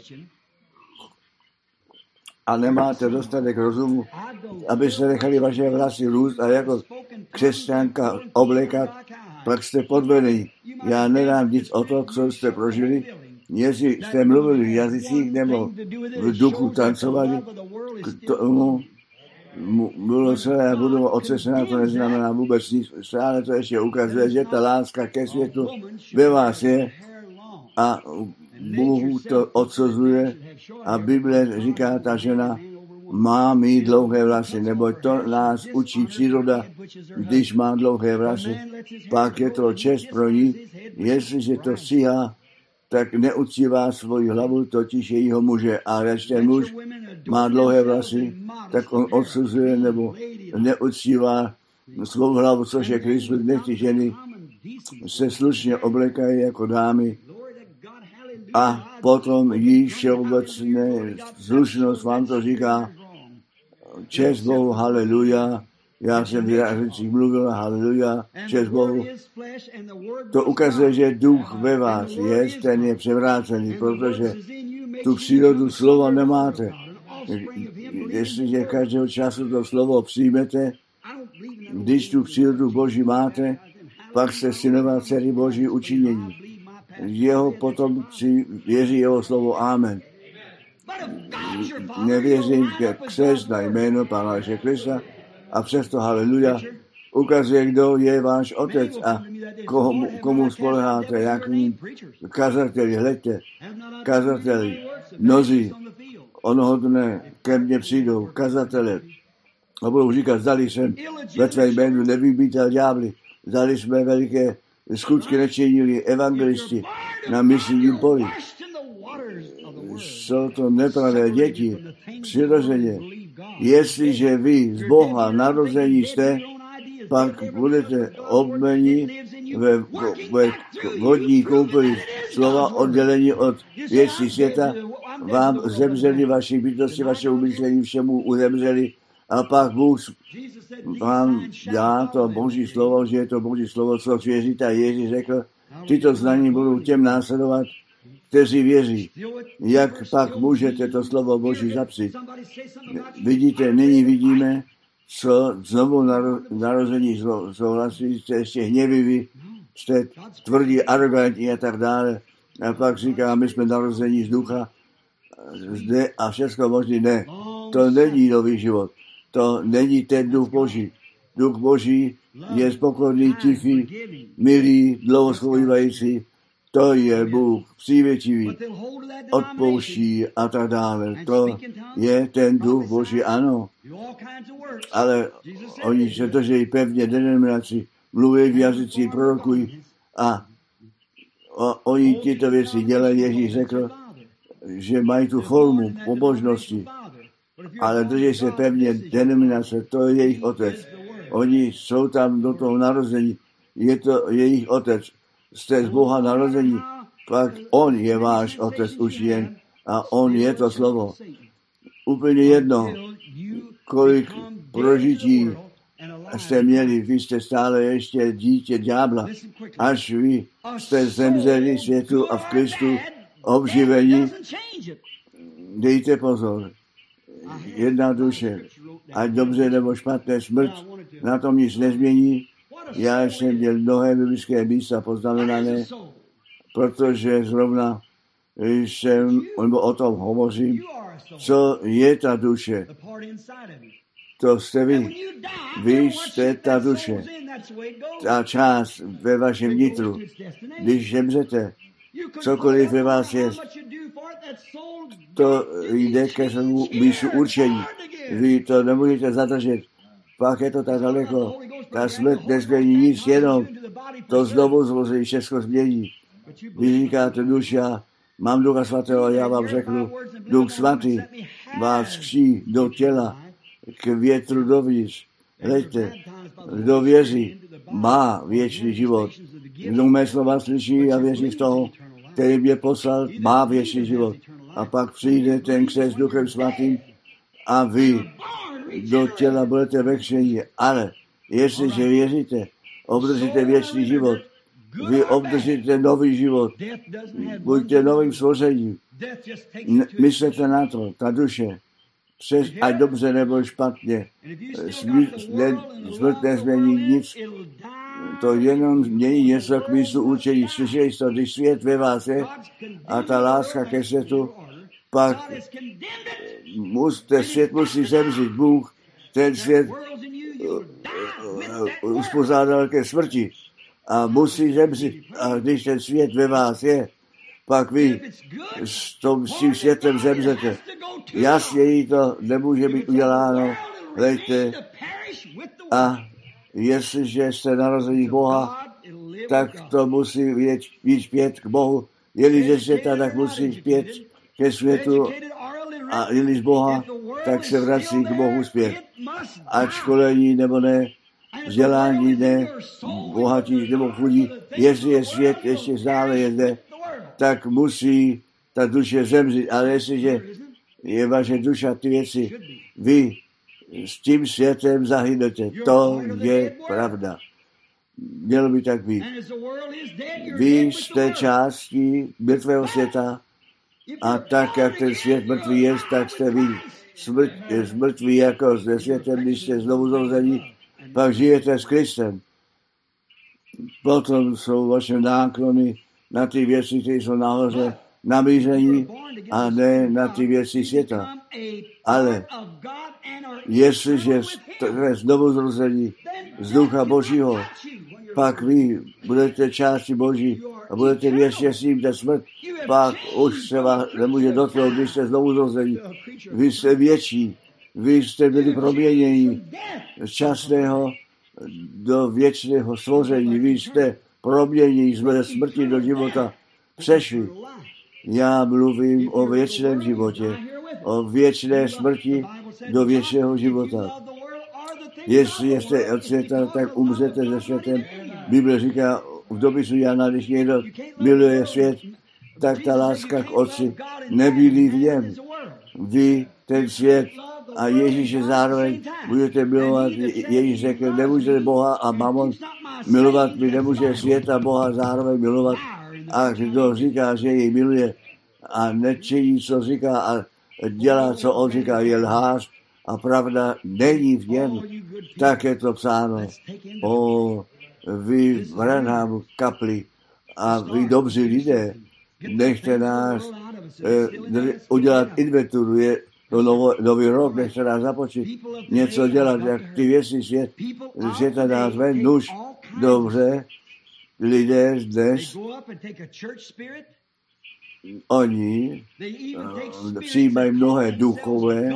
Speaker 1: A nemáte dostatek rozumu, abyste nechali vaše vlasy růst a jako křesťanka oblékat, pak jste podvedení. Já nedám nic o to, co jste prožili. Jestli jste mluvili v jazycích nebo v duchu tancovali, k tomu bylo celé a budu otřesena, to neznamená vůbec nic. Stále to ještě ukazuje, že ta láska ke světu ve vás je a Bůh to odsuzuje a Bible říká, ta žena má mít dlouhé vlasy, neboť to nás učí příroda, když má dlouhé vlasy, pak je to čest pro ní, jestliže to stříhá, tak neuctívá svoji hlavu, totiž jejího muže. A když ten muž má dlouhé vlasy, tak on odsuzuje nebo neuctívá svou hlavu, což je Kristus. Nechci ženy se slušně oblékají jako dámy a potom jí všeobecné slušnost vám to říká. Čest Bohu, haleluja. Já jsem v jazycích mluvil, haleluja, čest Bohu. To ukazuje, že duch ve vás je, ten je převrácený, protože tu přírodu slova nemáte. Jestliže každého času to slovo přijmete, když tu přírodu Boží máte, pak se synové dcery Boží učinění. Jeho potomci věří jeho slovo amen. Nevěřím ke křest na jméno Pána Ježíše Krista a přesto haleluja ukazuje, kdo je váš otec a komu spoleháte, jakým kazateli, hleďte, kazateli, mnozí onoho dne ke mně přijdou, kazatele, a budou říkat, zdali jsem ve tvé jménu nevybítal ďábly, zdali jsme veliké skutky nečinili evangelisti na misijním poli. Jsou to nepravé děti, přirozeně. Jestliže vy z Boha narození jste, pak budete obmeni ve vodní koupeli slova oddělení od věcí světa, vám zemřeli vaši bytosti, vaše umyšlení všemu uzemřeli a pak Bůh vám dá to Boží slovo, že je to Boží slovo, co věříte. A Ježíš řekl, tyto znání budou těm následovat, kteří věří. Jak pak můžete to slovo Boží zapřít? Vidíte, nyní vidíme, co znovu narození souhlasí, jste ještě hněviví, jste tvrdí, arrogantní a tak dále. A pak říká, my jsme narození z ducha, zde a všechno možný ne. To není nový život. To není ten duch Boží. Duch Boží je spokojený, tichý, milý, dlouhospomívající. To je Bůh, přívětivý, odpouští a tak dále. To je ten duch Boží, ano. Ale oni se drží pevně denominaci, mluví v jazycích, prorokují a oni tyto věci dělají. Ježíš řekl, že mají tu formu pobožnosti, ale drží se pevně denominace, to je jejich otec. Oni jsou tam do toho narození, je to jejich otec. Jste z Boha narození, pak on je váš otec už jen a on je to slovo. Úplně jedno, kolik prožití jste měli, vy jste stále ještě dítě ďábla, až vy jste zemřeli světu a v Kristu obživení. Dejte pozor, jedna duše, ať dobře nebo špatné, smrt na tom nic nezmění. Já jsem měl mnohé biblické místa poznamenané, protože zrovna jsem o tom hovořím, co je ta duše. To jste vy. Vy jste ta duše. Ta část ve vašem vnitru. Když zemřete, cokoliv ve vás je, to jde ke svému místu určení. Vy to nemůžete zadržet. Pak je to tak daleko. Ta smrt nezmění nic, jenom to znovu zrození všechno změní. Vy říkáte, duši, já mám Ducha Svatého a já vám řeknu, Duch Svatý vás kří do těla, k větru dovnitř. Hleďte, kdo věří, má věčný život. Kdo mé slova slyší a věří v toho, který mě poslal, má věčný život. A pak přijde ten křest Duchem Svatým a vy do těla budete vekřtěni. Ale jestliže věříte, obdržíte věčný život. Vy obdržíte nový život. Buďte novým stvořením. Myslete na to, ta duše, ať dobře nebo špatně, smrt nezmění nic, to jenom mění něco k místu určení. Slyšeli jste, když svět ve vás je a ta láska ke světu, pak svět musí zemřít. Bůh ten svět uspořádal ke smrti a musí zemřít. A když ten svět ve vás je, pak vy s tím světem zemřete. Jasněji to nemůže být uděláno. Lejte. A jestliže jste narození Boha, tak to musí jít zpět k Bohu. Je-li ze světa, tak musí zpět ke světu. A je-li z Boha, tak se vrací k Bohu zpět. Ať školení nebo ne, vzdělání ne, bohatí nebo chudí, jestli je svět ještě stále je zde, tak musí ta duše zemřít. Ale jestliže je vaše duša ty věci, vy s tím světem zahynete. To je pravda. Mělo by tak být. Vy jste částí mrtvého světa a tak, jak ten svět mrtvý je, tak jste vy mrtví jako se světem, když jste znovu zrození, pak žijete s Kristem. Potom jsou vaše náklony na ty věci, které jsou nahoře, namíření a ne na ty věci světa. Ale jestliže jste znovu zrození z Ducha Božího, pak vy budete části Boží a budete věčně s ním, ta smrt, pak už se vás nemůže dotknout, když jste znovu zrození. Vy jste větší, vy jste byli proměněni z časného do věčného stvoření, vy jste proměněni z smrti do života přešli. Já mluvím o věčném životě, o věčné smrti do věčného života. Jestli jste od světa, tak umřete se světem. Bible říká v dopisu Jana, když někdo miluje svět, tak ta láska k Otci nebýlí v něm. Vy, ten svět a Ježíše zároveň budete milovat. Ježíš řekl, nemůžete Boha a mamon milovat, my nemůže svět a Boha zároveň milovat. A kdo říká, že jej miluje a nečiní, co říká a dělá, co on říká, je lhář a pravda není v něm, tak je to psáno. O, vy v Branhamu kapli a vy dobří lidé, nechte nás udělat inventuru, je to nový rok, nechte nás započít něco dělat, jak ty věci světa nás ven, nuž, dobře, lidé dnes, oni přijímají mnohé duchové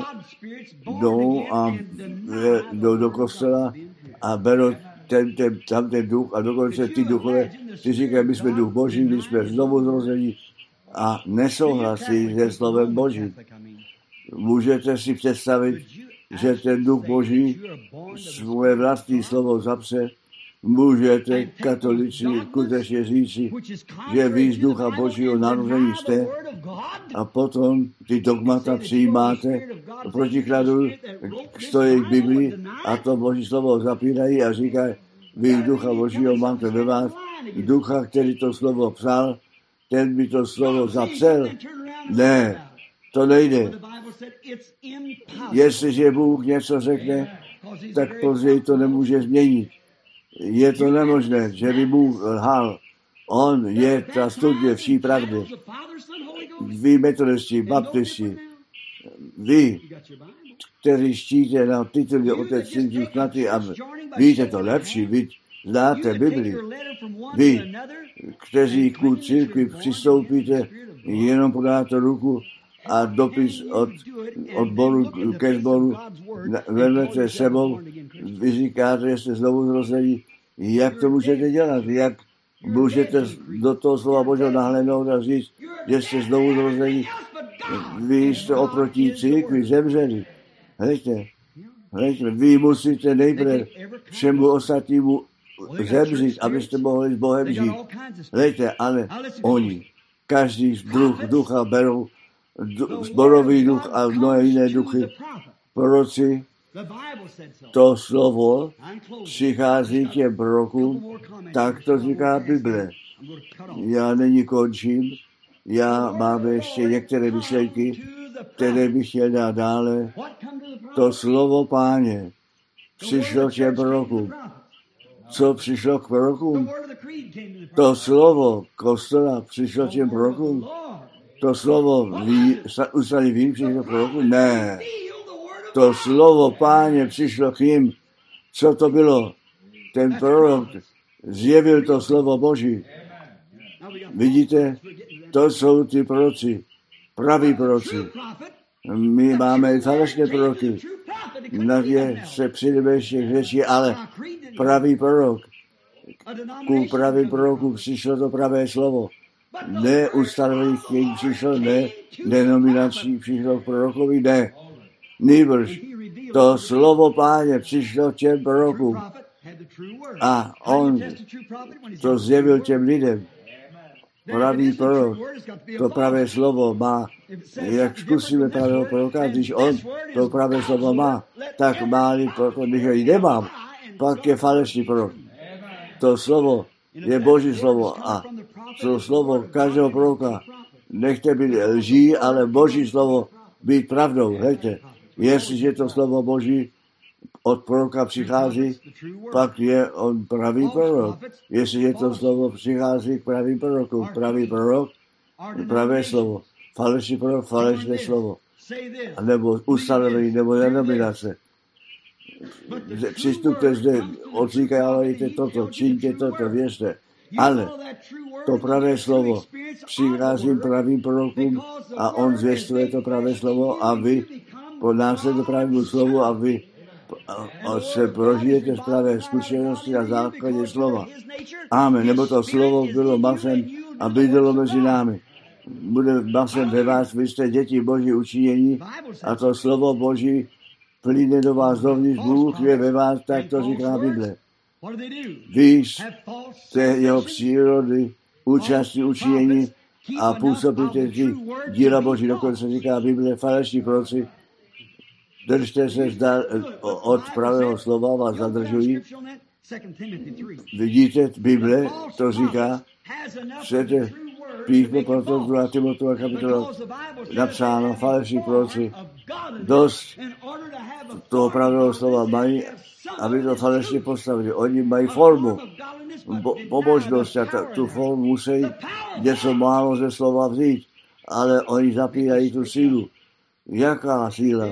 Speaker 1: do kostela a berou ten duch a dokonce ty duchové, ty říkají, my jsme duch Boží, my jsme znovu zrození a nesouhlasí se slovem Božím. Můžete si představit, že ten duch Boží svoje vlastní slovo zapře. Můžete katolici skutečně říci, že vy z Ducha Božího narození jste a potom ty dogmata přijímáte, protikladu stojí v Biblii a to Boží slovo zapírají a říkají, vy Ducha Božího máte ve vás, Ducha, který to slovo psal, ten by to slovo zapsal. Ne, to nejde. Jestliže Bůh něco řekne, tak později to nemůže změnit. Je to nemožné, že by Bůh lhal. On je ta studie vší pravdy. Vy metodisti, baptisti, vy, kteří štíte na titulí Otec, Syn, Duch Svatý a víte to lepší, vy znáte Biblii. Vy, kteří k církvi přistoupíte, jenom podáte ruku a dopis od boru ke sboru vezmete sebou, vy říkáte, že jste znovu zrození. Jak to můžete dělat? Jak můžete do toho slova Božího nahlédnout a říct, že jste znovu zrození? Vy jste oproti církvi zemřeli. Hleďte, vy musíte nejprve všemu ostatnímu zemřít, abyste mohli s Bohem žít. Hleďte, ale oni každý druh ducha berou, zborový duch a mnohé jiné duchy. Proroci, to slovo přichází těm prorokům, tak to říká Bible. Já nyní končím, já mám ještě některé myšlenky, které bych chtěl dát dále. To slovo Páně přišlo k těm prorokům. Co přišlo k prorokům? To slovo kostela přišlo k těm prorokům. To slovo ustali vín přišlo k prorokům? Ne. To slovo Páně přišlo k ním. Co to bylo? Ten prorok zjevil to slovo Boží. Vidíte, to jsou ty proroci, praví proroci. My máme falešné proroky. Na ně se přijdeme ještě k řeči, ale pravý prorok. Ku pravým proroku přišlo to pravé slovo. Ne ustanovený kým přišlo, ne denominační přišlo k prorokovi, ne. Nýbrž to slovo Páně přišlo k těm prorokům. A on to zjevil těm lidem. Pravý prorok, to pravé slovo má, jak zkusíme pravého proroka, když on to pravé slovo má, tak má-li, když ho nemám, pak je falešný prorok. To slovo je Boží slovo a to slovo každého proroka nechte být lží, ale Boží slovo být pravdou. Hejte, jestliže to slovo Boží od proroka přichází, pak je on pravý prorok. Jestliže to slovo přichází k pravým prorokům, pravý prorok, pravé slovo, falešný prorok, falešné slovo, nebo ustanovení, nebo denominace. Přistupte zde, odříkávajte toto, čiňte toto, věřte. Ale to pravé slovo přichází pravým prorokům a on zvěstuje to pravé slovo a vy podnásledujete pravému slovu a vy se prožijete z pravé zkušenosti na základě slova. Amen. Nebo to slovo bylo masem a bydlelo mezi námi. Bude masem ve vás, vy jste děti Boží učinění a to slovo Boží plyne do vás dovnitř, Bůh je ve vás, tak to říká Bible. Vy jste jeho přírody, účastní učinění a působíte díla Boží, dokonce říká Bible, falešní proroci. Držte se od pravého slova, vás zadržují. Vidíte, Bible to říká, chcete písmo proto 2. Timotova kapitola napsáno, falešní proroci dost toho pravého slova mají, aby to falešně postavili. Oni mají formu, pobožnost a tu formu musí něco málo ze slova vzít, ale oni zapírají tu sílu. Jaká síla?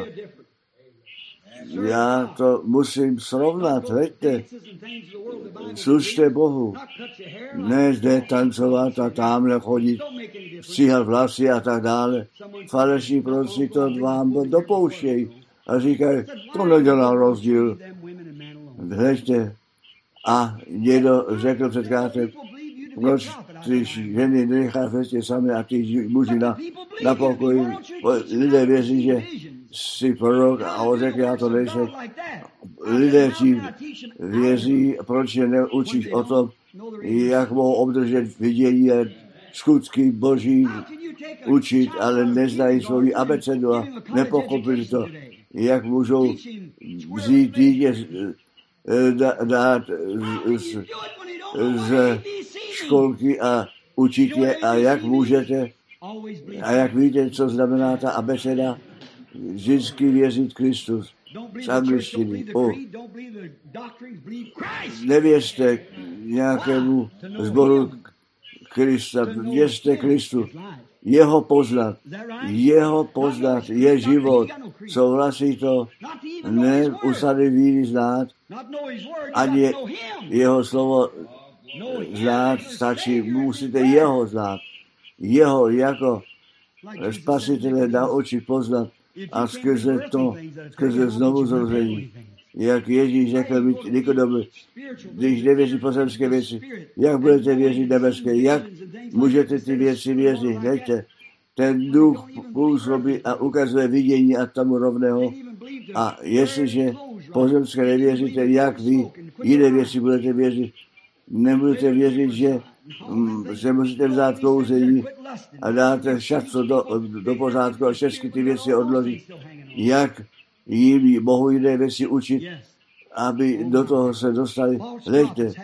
Speaker 1: Já to musím srovnat, veďte, služte Bohu, ne zde tancovat a tamhle chodit, stříhat vlasy a tak dále. Falešní proroci to vám dopouštějí a říkají, to nedělá rozdíl. Hleďte, a někdo řekl před krátem, proč ty ženy nenecháš ještě sami a ty muži na pokoji. Lidé věří, že jsi prorok a on řekl, já to nejsem. Lidé ti věří, proč je neučíš o tom, jak mohou obdržet vidění a skutky Boží učit, ale neznají svoji abecedu a nepochopili to, jak můžou vzít dítě dát z školky a učit je a jak můžete a jak víte, co znamená ta abeceda, vždycky věřit Kristus z angličtiny. Nevěřte nějakému sboru Krista, věřte Kristu. Jeho poznat je život. Souhlasí to, ne usady víry znát, ani jeho slovo znát stačí, musíte jeho znát. Jeho jako spasitele naučit poznat a skrze znovu zrození. Jak Ježíš řekl Nikodovi, když nevěří pozemské věci, jak budete věřit nebeské, jak můžete ty věci věřit, nechte. Ten duch působí a ukazuje vidění a tomu rovného. A jestliže pozemské nevěříte, jak vy jiné věci budete věřit, nebudete věřit, že že musíte vzát kouření a dáte šaco do pořádku a všechny ty věci odložit. Jak mohu jiné věci učit, aby do toho se dostali. Hleďte,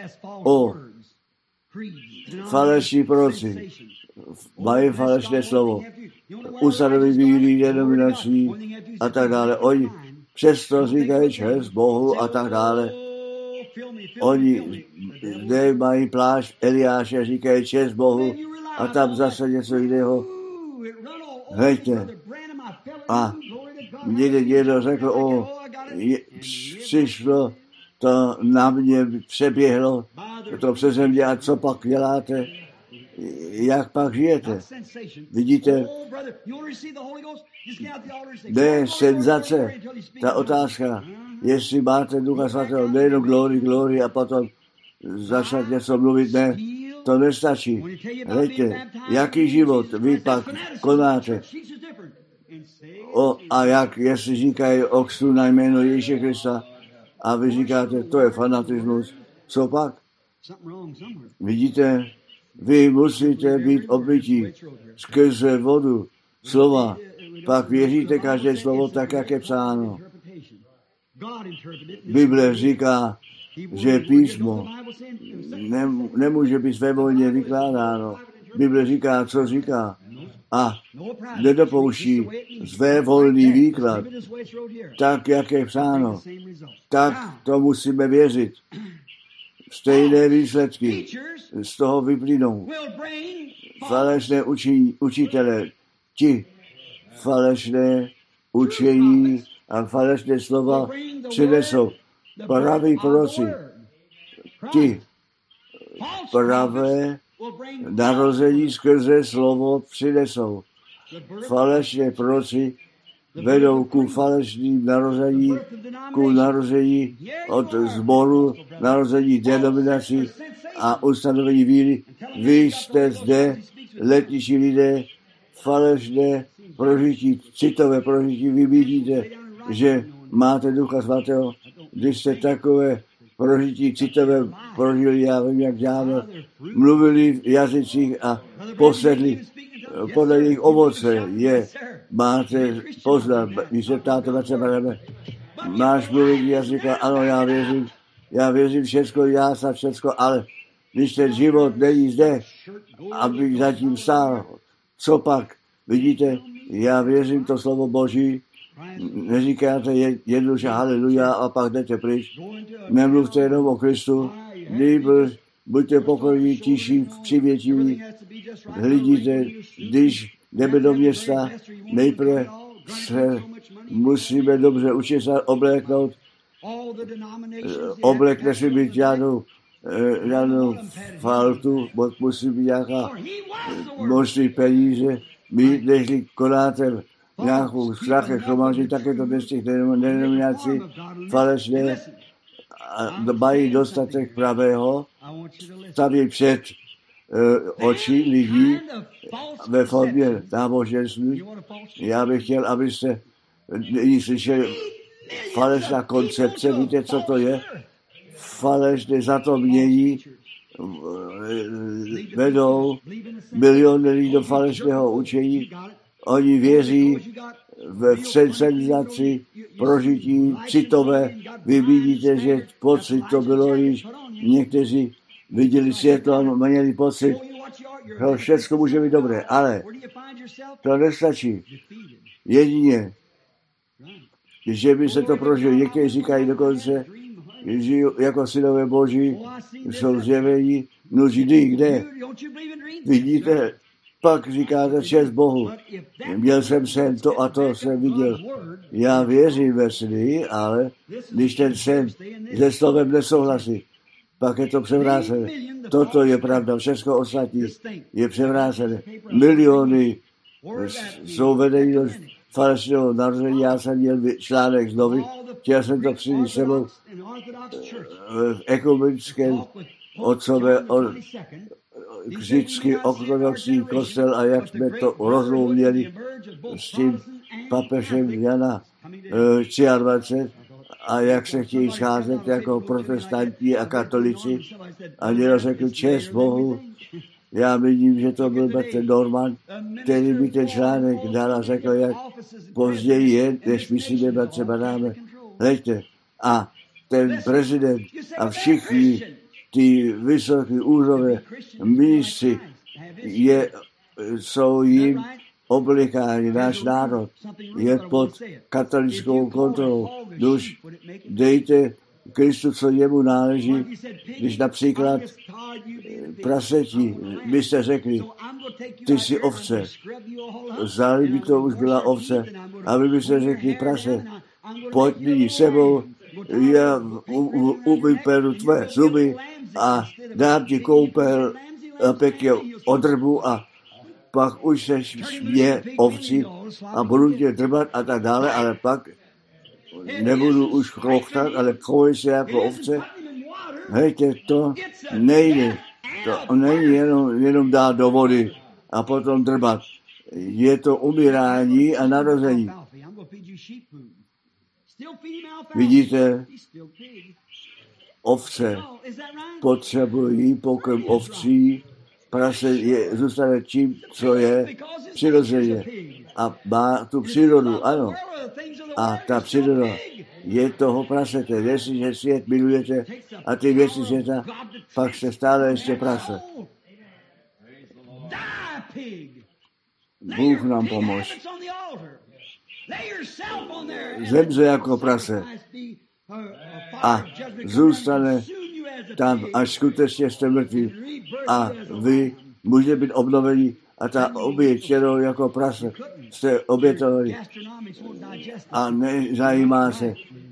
Speaker 1: falešní proroci mají falešné slovo, ustanoví víry, denominací a tak dále. Oni přesto říkají čest Bohu a tak dále. Oni zde mají plášť Eliáše, říkají čest Bohu a tam zase něco jiného. Hleďte. A někdo řekl, přišlo to na mě, přeběhlo to přeze mě a co pak děláte? Jak pak žijete? Vidíte? Ne, senzace, ta otázka, jestli máte Ducha Svatého, nejenom glory a potom začat něco mluvit, ne, to nestačí. Hleďte, jaký život vy pak konáte. A jak, jestli říkají okstu na jméno Ježíše Krista a vy říkáte, to je fanatismus, co pak? Vidíte, vy musíte být obmytí skrze vodu slova, pak věříte každé slovo tak, jak je psáno. Bible říká, že písmo nemůže být svévolně vykládáno. Bible říká, co říká. A nedopouští svévolný výklad, tak, jak je psáno. Tak to musíme věřit. Stejné výsledky z toho vyplynou. Falešné učitele, ti falešné učení a falešné slova přinesou. Praví proroci, ti pravé narození skrze slovo přinesou. Falešné proroci vedou ku falešným narození od sboru, narození denominací a ustanovení víry. Vy jste zde, letniční lidé, falešné prožití, citové prožití, vy vidíte, že máte Ducha Svatého, když jste takové prožití citové prožili, já vím, jak dávno, mluvili v jazycích a posedli podle jejich ovoce máte poznat, když se ptáte na sebe, máš mluvit jazyka, ano, já věřím všecko, já sa všecko, ale když ten život není zde, aby zatím stál, co pak, vidíte, já věřím to slovo Boží, neříkáte jednoduše haleluja a pak jdete pryč, nemluvte jenom o Kristu, buďte pokojní, tiší, přivětiví, hledíte, když jdeme do města, nejprve se musíme dobře učit se obléknout. Oblek nesmí být žádnou faltu, musí být nějaká množství peníze, mít, nežli konáte nějakou strachę chromáží, také to bez těch denominací falešné mají dostatek pravého, staví před oči lidí ve formě náboženství. Já bych chtěl, abyste slyšeli falešná koncepce, víte, co to je? Falešné zatomění vedou miliony lidí do falešného učení. Oni věří v senzaci, prožití citové. Vy vidíte, že pocit to bylo již. Někteří viděli světlo, měli pocit, že všechno může být dobré, ale to nestačí. Jedině, že by se to prožil. Někteří říkají dokonce, že žijou jako synové Boží, jsou zjevení, no vždy, kde? Vidíte, pak říkáte čest Bohu. Měl jsem sen, to a to jsem viděl. Já věřím ve sny, ale když ten sen se slovem nesouhlasí, pak je to převrácené. Toto je pravda, všechno ostatní je převrácené. Miliony jsou vedení do falešného narození. Já jsem měl článek znovu, chtěl jsem to přijít sebou v ekumenickém otcové vždycky ortodoxní kostel a jak jsme to rozlouměli s tím papežem Jana 23 a jak se chtějí scházet jako protestanti a katolici. A někdo řekl, čest Bohu. Já vidím, že to byl Bratr Norman, který by ten článek dal a řekl, jak později je, než myslíme, Bratře Banáme. Hleďte, a ten prezident a všichni ty vysoké úřové ministři jsou jim oblikáni, náš národ je pod katolickou kontrolou. Už dejte Kristu, co jemu náleží, když například praseti byste řekli, ty jsi ovce. Zdali by to už byla ovce, a vy byste řekli prase, pojď nyní sebou, já uvyperu tvé zuby a dám ti koupel a pěkně odrbu a pak už seš mě ovci a budu tě drbat a tak dále, ale pak nebudu už chlochtat, ale chovej se jako ovce. Hejte, to nejde. To není jenom dát do vody a potom drbat. Je to umírání a narození. Vidíte, ovce potřebují pokrm ovcí, prase zůstane tím, co je přirozeně. A má tu přírodu, ano. A ta příroda je toho prasete. Jestliže svět milujete a ty věci světa, pak se stále ještě prase. Bůh nám pomož. Zemře jako prase a zůstane tam, až skutečně jste mrtví. A vy můžete být obnoveni a ta oběť jenom jako prase jste obětovali. A nezajímá se,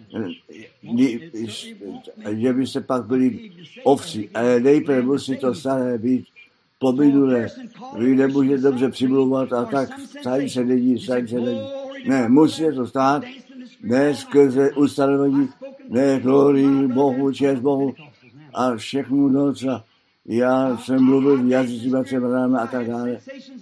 Speaker 1: že byste pak byli ovci. Ale nejprve musí to staré být pominulé. Vy nemůžete dobře přimlouvat a tak staň se není. Ne, musí to stát, ne skrze ustanovení, ne glorii Bohu, čest Bohu a všechnu noc. Já jsem mluvil v jazycích a tak dále.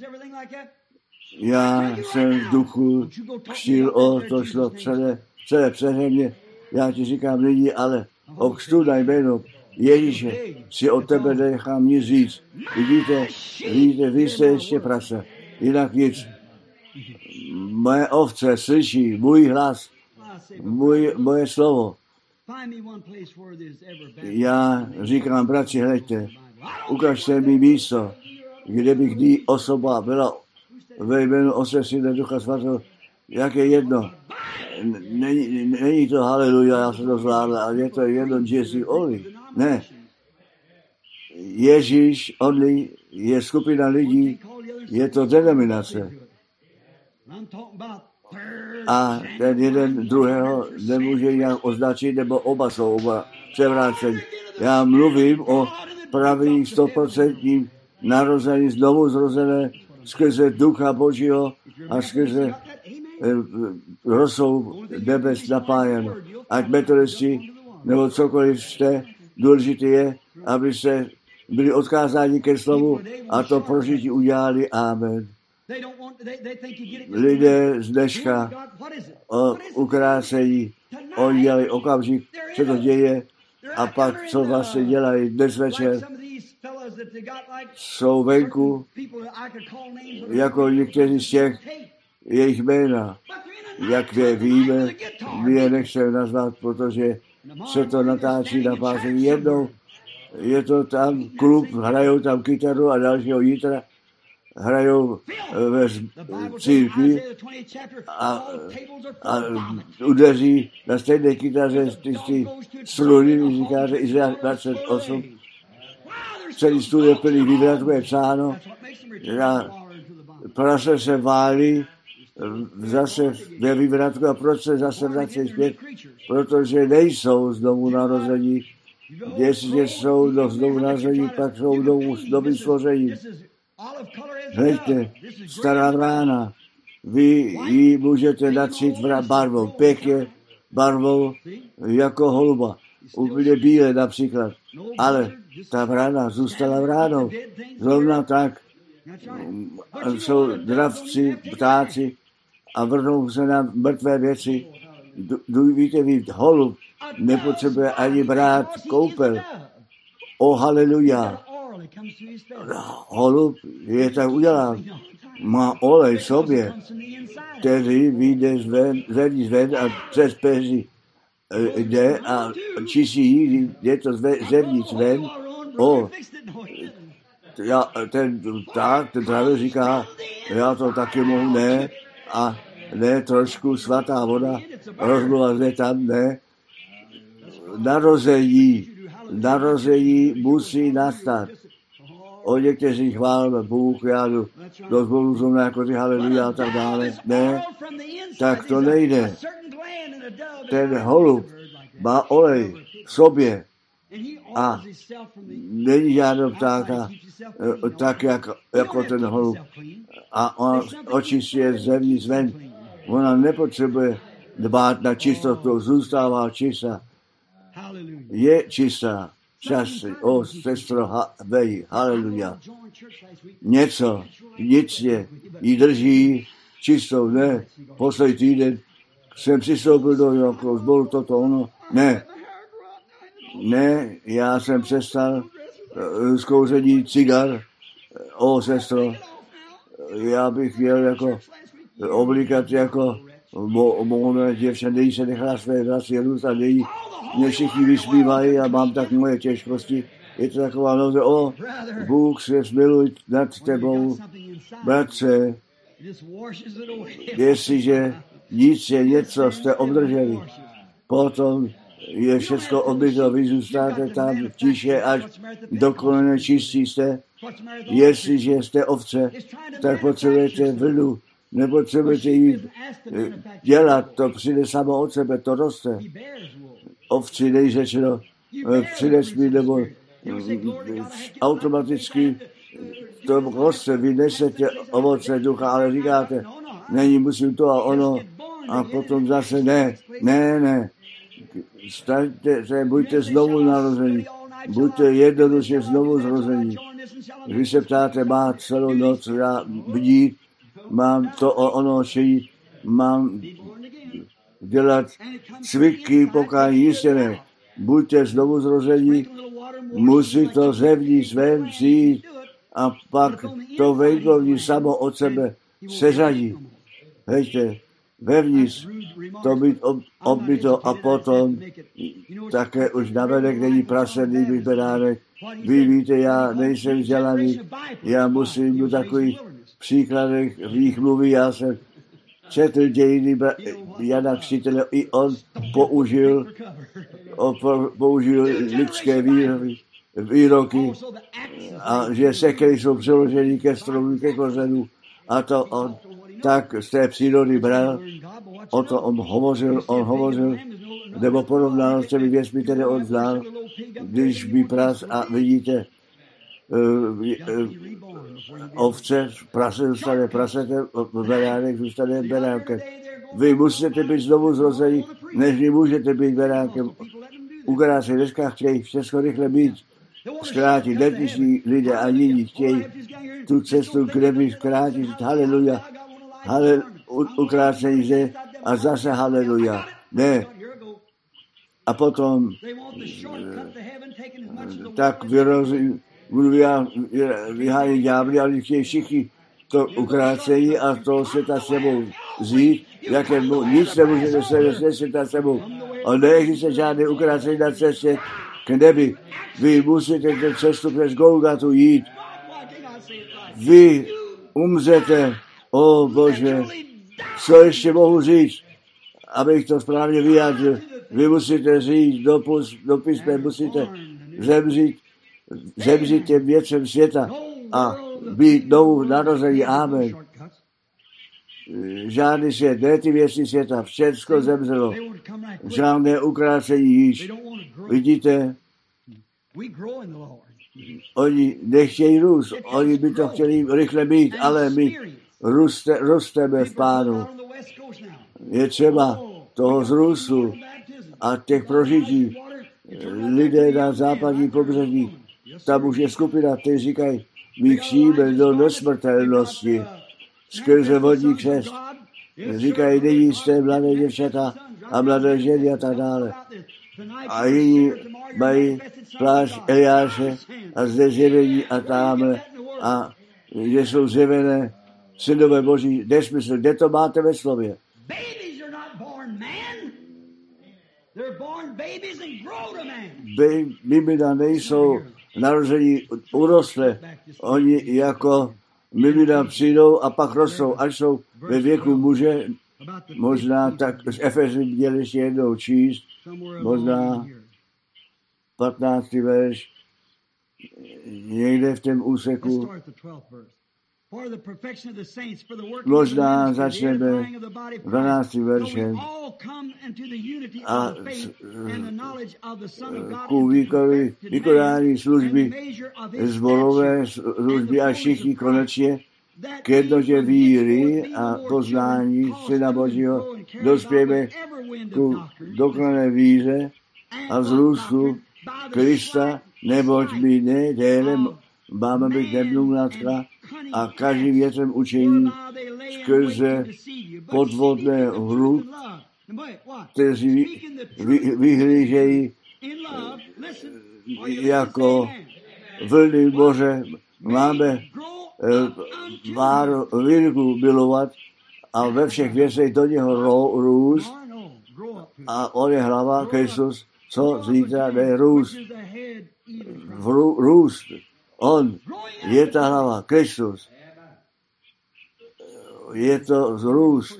Speaker 1: Já jsem v duchu křtil, to šlo celé přede mě. Já ti říkám lidi, ale o křtu na jméno Ježíše si od tebe nechám nic říct. Vidíte, vy jste ještě prase, jinak nic. Moje ovce slyší můj hlas, moje slovo. Já říkám, bratři, hleďte, ukažte mi místo, kde by kdy osoba byla ve jménu Otce, Syna, Ducha Svatého, jak je jedno. Není to haleluja, já jsem to zvládl, ale je to jedno Jesse only. Ne. Ježíš only je skupina lidí, je to denominace. A ten jeden druhého nemůže nějak označit, nebo oba jsou převrácení. Já mluvím o pravý 100% narození znovu zrozené skrze Ducha Božího a skrze rosou nebes napájeno. Ať metodisti nebo cokoliv jste, důležité je, aby se byli odkázáni ke slovu a to prožití udělali. Amen. Lidé z dneška ukrácejí, oni dělají okamžik, co to děje a pak co vlastně dělají dnes večer. Jsou venku jako někteří z těch jejich jména. Jak je víme, my je nechceme nazvat, protože se to natáčí na pásení jednou. Je to tam klub, hrajou tam kytaru a dalšího jitra hrajou ve církvi a udeří na stejné kytaře ty struny, říkáře Izajáš 28. Celý stůl je plný vývratku, je psáno, prase se válí zase ve vývratku a proč se zase vrací zpět? Protože nejsou znovu narození. Jestliže jsou znovu narození, pak jsou novým stvořením. Hleďte, stará vrána, vy ji můžete natřít barvou, pěkně barvou jako holuba, úplně bílé například, ale ta vrána zůstala vránou. Zrovna tak jsou dravci, ptáci a vrhnou se na mrtvé věci Víte, holub nepotřebuje ani brát koupel. O haleluja. Holub je tak udělán. Má olej v sobě, který vyjde zven a přes peří jde a čistí, je to zevnitř ven. Ten travel říká, já to taky mohu, ne, a ne, trošku svatá voda, rozmluva zde tam, ne. Narození musí nastat. O někteří chválíme Bůh, já jdu do zboru zrovna jako ty haleluja a tak dále. Ne, tak to nejde. Ten holub má olej v sobě a není žádnou ptáka, tak jako ten holub. A on očistuje zevnitř ven. Ona nepotřebuje dbát na čistotu, zůstává čistá. Je čistá. Časy, sestro, haleluja. Nic jí drží čistou, ne. Poslední týden jsem přistoupil do nějakého sboru, toto ono. Ne, já jsem přestal z kouření cigar. Sestro, já bych měl jako oblikat jako moje děvče, se nechá své vlasy růst a mě všichni vysmívají a mám tak moje těžkosti. Je to taková noze, Bůh se smiluje nad tebou, bratře, jestliže nic je něco jste obdrželi, potom je všechno obbyto, vy zůstáte tam tiše, až dokonale čistí jste. Jestliže jste ovce, tak potřebujete vlnu, nepotřebujete jít dělat, to přijde samo od sebe, to roste. Ovci nejřečeno, přines mi, nebo automaticky to roste, vy nesete ovoce ducha, ale říkáte, není, musím to a ono, a potom zase ne. Staňte se, buďte znovu narození, buďte jednoduše znovu zrození. Vy se ptáte, má celou noc, já bdít, mám to ono šít, mám dělat cviky, pokání, jistě ne. Buďte znovu zrození, musí to zevnitř ven přijít a pak to venkovní samo od sebe seřadí. Hejte, vevnitř to být obbyto a potom také už navenek není prasený vyberánek. Vy víte, já nejsem vzdělaný, já musím do takových příkladech, v nich mluví, já jsem četl dějiny Jana Křtitele, i on použil lidské výroky a že sekery jsou přeloženy ke stromu, ke kořenu a to on tak z té přírody bral, o to on hovořil, nebo porovnal s těmi věcmi, které on znal, když by pras a vidíte, ovce, prase zůstane prasetem, beránek zůstane beránkem. Vy musíte být znovu zrození, než vy můžete být beránkem. Ukrát se dneska chtějí všechno rychle být, zkrátit, dnešní lidé a jiní chtějí tu cestu k nebi zkrátit, haleluja, ukrácení zde a zase haleluja. Ne. A potom tak vyhájí ďábly, ale chtějí všichni to ukrácení a to světa sebou vzít, jaké nic nemůžete se světa sebou. A neexistuje žádné ukrácení na cestě k nebi. Vy musíte ten cestu přes Golgatu jít. Vy umřete, Bože, co ještě mohu říct, abych to správně vyjádřil. Vy musíte říct do písme, musíte zemřít těm věcem světa a být novou narození. Amen. Žádný svět, ne ty věci světa, všechno zemřelo. Žádné ukrácení již. Vidíte, oni nechtějí růst, oni by to chtěli rychle mít, ale my rosteme v Pánu. Je třeba toho vzrůstu a těch prožití. Lidé na západní pobřeží, tam už je skupina, kteří říkají, my kříme do nesmrtelnosti skrze vodní křest. Říkají, není jste mladé děvčata a mladé ženy a tak dále. A jiní mají plášť Eliáše a zde zjevení a tamhle a že jsou zjevené synové Boží. Nesmysl, kde to máte ve slově? Mimina nejsou narození urostlé. Oni jako mimina přijdou a pak rostou, až jsou ve věku muže. Možná tak z Efezy měli ještě jednou číst, možná 15. verš, někde v tom úseku. Možná začneme 12. veršem a ku vykonání služby, zborové služby a všichni konečně k jednotě víry a poznání Syna Božího dospějeme ku dokonalé víře a vzrůstu Krista, neboť my ne déle máme být nebnůmnatka a každý věcem učení skrze podvodné hru, kteří vyhlížejí jako vlny moře, máme Vírku milovat a ve všech věcech do něho růst a on je hlava Kristus, co zítra jde růst. Růst. On je ta hlava Kristus. Je to růst.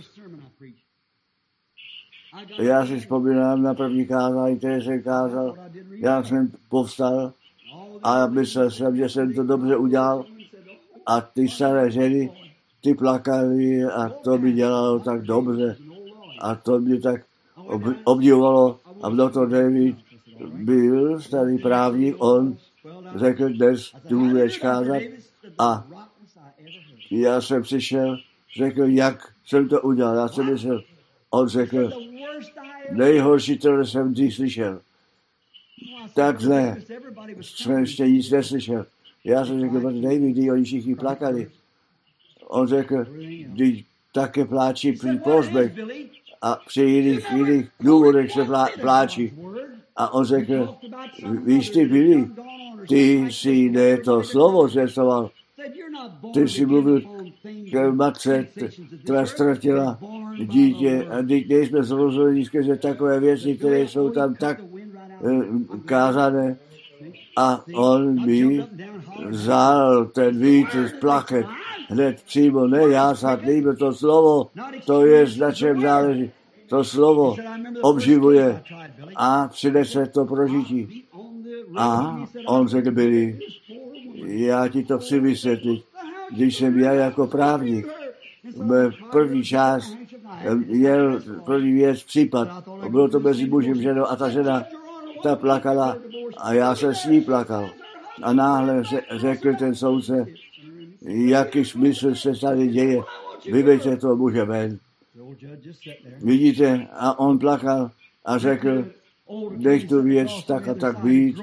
Speaker 1: Já si vzpomínám na první kázání, které jsem kázal. Já jsem povstal a myslel jsem, že jsem to dobře udělal. A ty staré ženy, ty plakaly a to mi dělalo tak dobře. A to mě tak obdivovalo. A doktor David byl starý právník, on řekl, dnes tu budeš kázat. A já jsem přišel, řekl, jak jsem to udělal. Já jsem myslel, on řekl, nejhorší, to jsem dřív slyšel. Takhle jsem ještě nic neslyšel. Já jsem řekl, David, oni všichni plakali. On řekl, když také pláčí při pohřbech a při jiných důvodech se pláčí. A on řekl, víš ty Billy, ty si ne to slovo zvěstoval. Ty si mluvil k matce, která ztratila dítě a teď nejsme zrozumí skrze takové věci, které jsou tam tak kázané. A on mi vzal ten vítr z plachet hned přímo, ne já snad líbím to slovo, to je na čem záleží. To slovo obživuje a přinese to prožití. A on řekl, Billy, já ti to chci vysvětlit. Když jsem já jako právník, první část měl první věc případ. Bylo to mezi mužem a ženou a ta žena ta plakala a já jsem s ní plakal. A náhle řekl ten soudce, jaký smysl se tady děje, vyveďte toho muže ven. Vidíte, a on plakal a řekl, nech tu věc tak a tak být.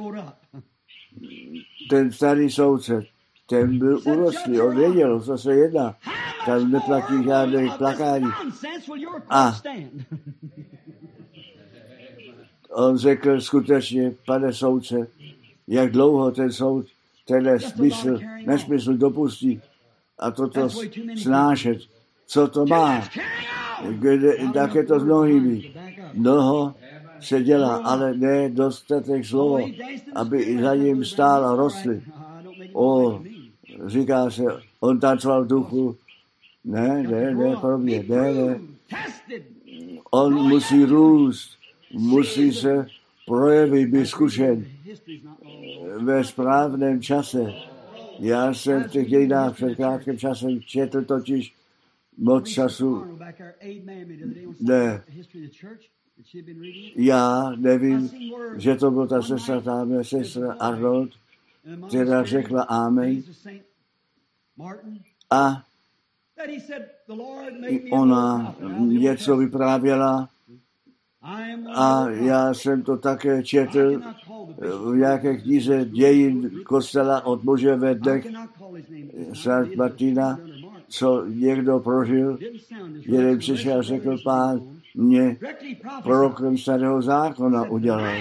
Speaker 1: Ten starý soudce, ten byl urostlý, on věděl, co se jedná. Tam neplatí žádné plakání. A on řekl skutečně, pane soudce, jak dlouho ten soud tenhle nesmysl dopustí a toto snášet. Co to má? Tak je to s mnohými. Mnoho se dělá, ale ne dostatek slovo, aby i za ním stál a rostli. Říká se, on tancoval v duchu. Ne, pro mě, ne. On musí růst, musí se projevit, být zkušen ve správném čase. Já jsem v těch dějinách před krátkým časem četl totiž moc času. Ne. Já nevím, že to byla ta sestra, tamhle sestra Arnold, která řekla amen. A ona něco vyprávěla a já jsem to také četl v nějaké knize dějin kostela od muže ve dnech St. Martina, co někdo prožil. Jeden přišel a řekl, pán, mě prorokem starého zákona udělal.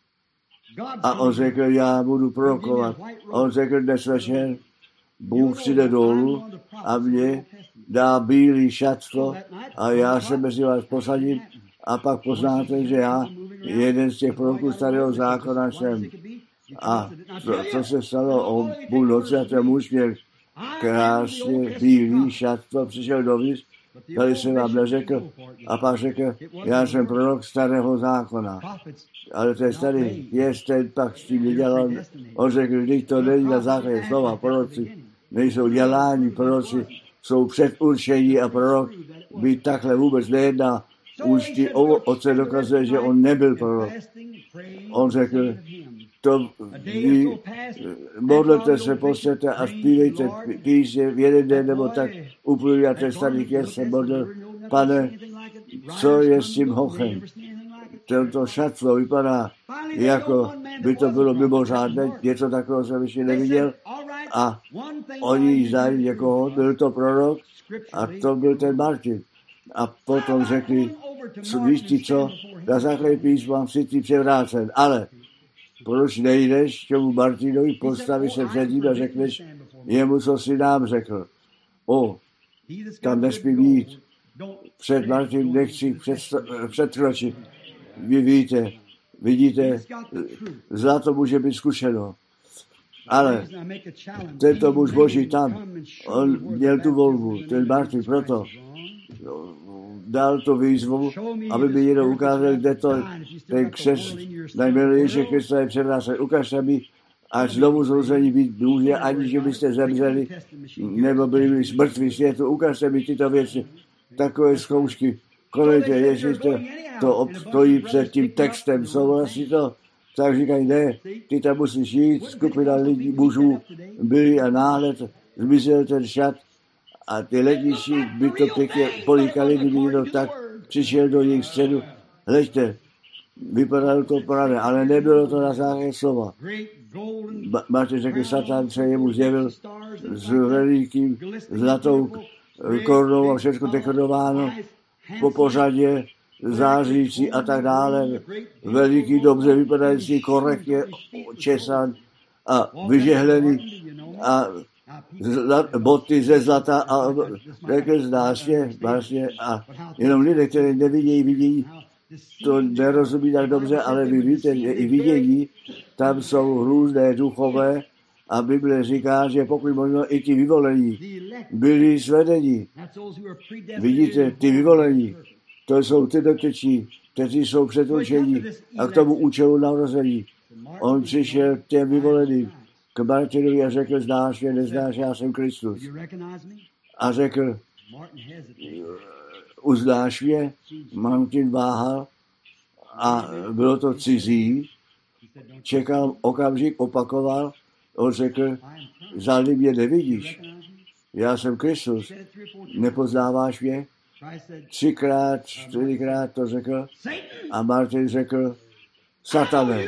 Speaker 1: A on řekl, já budu prorokovat. On řekl dnes večer, Bůh přijde dolů a mě dá bílý šatko a já se mezi vás posadím a pak poznáte, že já jeden z těch proroků starého zákona jsem. A co se stalo o půlnoci a ten muž měl krásně bílý šatko, přišel dovnitř, tady jsem vám neřekl a pak řekl, já jsem prorok starého zákona. Ale ten starý ten pak s tím nedělal, on řekl, když to není na základě slova, proroci nejsou dělání, proroci jsou předurčení a prorok by takhle vůbec nejedná. Už ti otce dokazuje, že on nebyl prorok. On řekl, to vy modlete se, posvěte a zpívejte písně v jeden den nebo tak úplně a ten starý kněz se modlil, pane, co je s tím hochem? Tento šatlo vypadá, jako by to bylo mimořádné, něco takového jsem ještě neviděl a oni znají někoho, byl to prorok a to byl ten Martin. A potom řekli, víš ti co, na základě písma si ty převrácen, ale proč nejdeš k tomu Martinovi, postavíš se před ním a řekneš jemu, co si nám řekl. Tam nesmí být. Před Martin nechci předkročit. Vy víte, vidíte, zlato může být zkušeno. Ale tento muž Boží tam, on měl tu volbu, ten Martin proto dal to výzvu, aby mi jenom ukázal, kde to ten křest najmenuje Ježíše Krista je před nás. Ukažte mi, až znovu zrození být může, aniž byste zemřeli, nebo byli mrtví světu. Ukažte mi tyto věci, takové zkoušky. Konejte, jestli to stojí před tím textem, souhlasí to, tak říkají, ne, ty tam musíš jít, skupina lidí, mužů byli a náhle zmizel ten šat a ty letničí by to pěkně políkali, kdyby někdo tak přišel do jejich středu. Hleďte, vypadalo to právě, ale nebylo to na základě slova. Máte řekl, Satan se jemu zjevil s velikým zlatou korunou a všechno dekodováno po pořadě, zářící a tak dále. Veliký, dobře vypadající, korektně česan a vyžehlený a boty ze zlata a řekl zvláštně a jenom lidé, kteří vidějí, to nerozumí tak dobře, ale vy víte, že i vidění, tam jsou různé duchové a Bible říká, že pokud možno i ti vyvolení byli svedeni. Vidíte, ty vyvolení, to jsou ty dotyční, kteří jsou předurčení a k tomu účelu narození. On přišel k těm vyvoleným, k Martinovi a řekl, znáš mě, neznáš, já jsem Kristus. A řekl, uznáš mě? Martin váhal a bylo to cizí. Čekal okamžik, opakoval, on řekl, žádný mě nevidíš. Já jsem Kristus. Nepoznáváš mě? 3krát, 4krát to řekl a Martin řekl, Satane,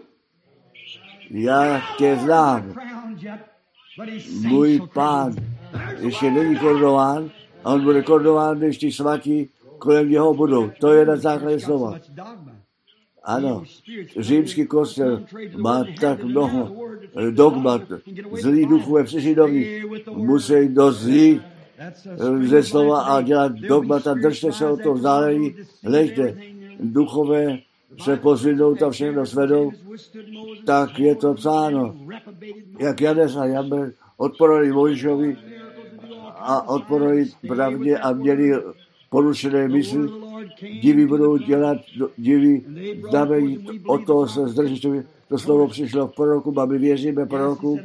Speaker 1: já tě znám. Můj pán ještě není korunován a on bude korunován, když ti svatí kolem něho budou. To je na základě slova. Ano, římský kostel má tak mnoho dogmat. Zlý duchové přišli dovnitř, musí dozřít ze slova a dělat dogmata, držte se o to vzdálení, hleďte, duchové se pozvednou, tam všechno svedou, tak je to psáno. Jak Jades a Jamber odporovali Mojžíšovi a odporovali pravdě a měli porušené mysli, diví budou dělat diví, znamení, od toho se zdrží. To slovo přišlo v proroku, a my věříme proroku.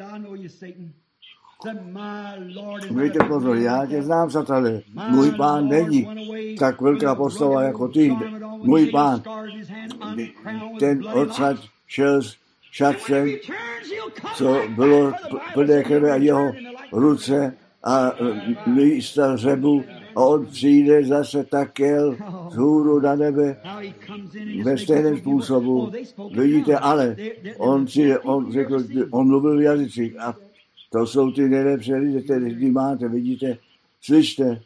Speaker 1: Mějte pozor, já tě znám, Satane. Můj pán není tak velká postava jako ty. Můj pán, ten odsaď šel s šatcem, co bylo plné krve a jeho ruce a místa řebu a on přijde zase také z hůru na nebe ve stejném způsobu. Vidíte, ale on přijde, on řekl, on mluvil v jazycích a to jsou ty nejlepší lidé, které máte, vidíte, slyšte,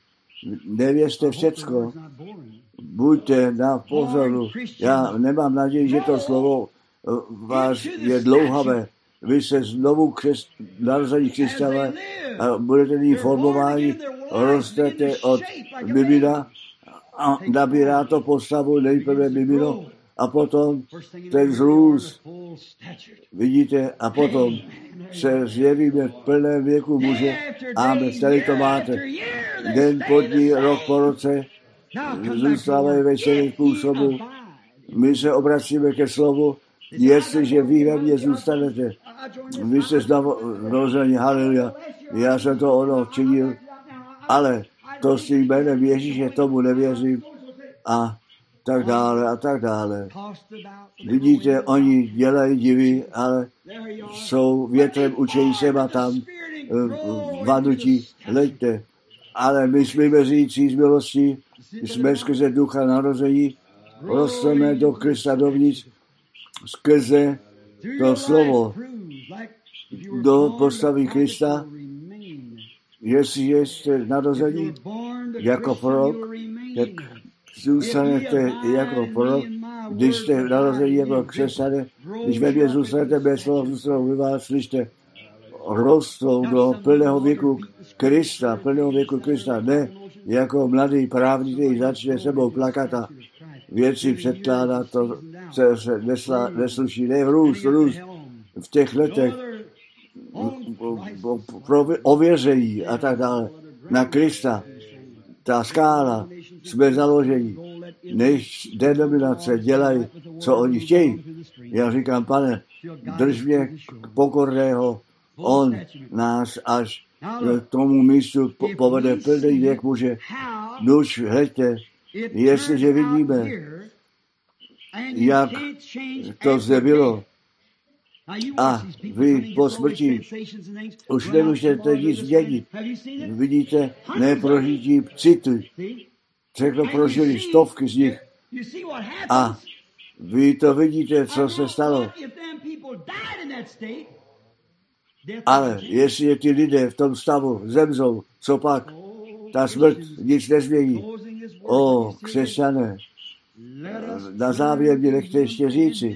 Speaker 1: nevěřte všecko, buďte na pozoru. Já nemám naději, že to slovo vás je dlouhavé. Vy se znovu narození křesťané a budete nyní formováni, rostete od mimina a nabírá to postavu nejprve mimino a potom ten zrůst, vidíte, a potom se zjevíme v plném věku muže. Amen, tady to máte. Den po dní, rok po roce, zůstávají ve stejném způsobu. My se obracíme ke slovu, jestliže vy ve mně zůstanete. Vy jste zrození, haleluja. Já jsem to ono činil, ale to s tím jménem Ježíše tomu nevěřím a tak dále a tak dále. Vidíte, oni dělají divy, ale jsou větrem učení sem a tam, vanutí, leďte. Ale my smíme říci z milosti, jsme skrze ducha narození, rosteme do Krista dovnitř, skrze to slovo do postavy Krista. Jestli jste narození jako prorok, tak zůstanete jako prorok. Když jste narození jako křesťané, když ve mně zůstanete bez slova, zůstanou vy vás, slyšte, rostou do plného věku Krista, ne jako mladý právník, který začne sebou plakat a věci předkládat, to se nesluší, ne růst v těch letech, pro ověření a tak dále, na Krista, ta skála, jsme založení, než denominace dělají, co oni chtějí. Já říkám, Pane, drž mě pokorného, on nás až k tomu místu povede plný věk muže. Nuž, hleďte, jestliže vidíme, jak to zde bylo, a vy po smrti už nemůžete nic změnit. Vidíte, neprožití city. Všechno prožili, stovky z nich. A vy to vidíte, co se stalo. Ale jestli ty lidé v tom stavu zemřou, co pak? Ta smrt nic nezmění. O, křesťané, na závěr mi nechte ještě říci,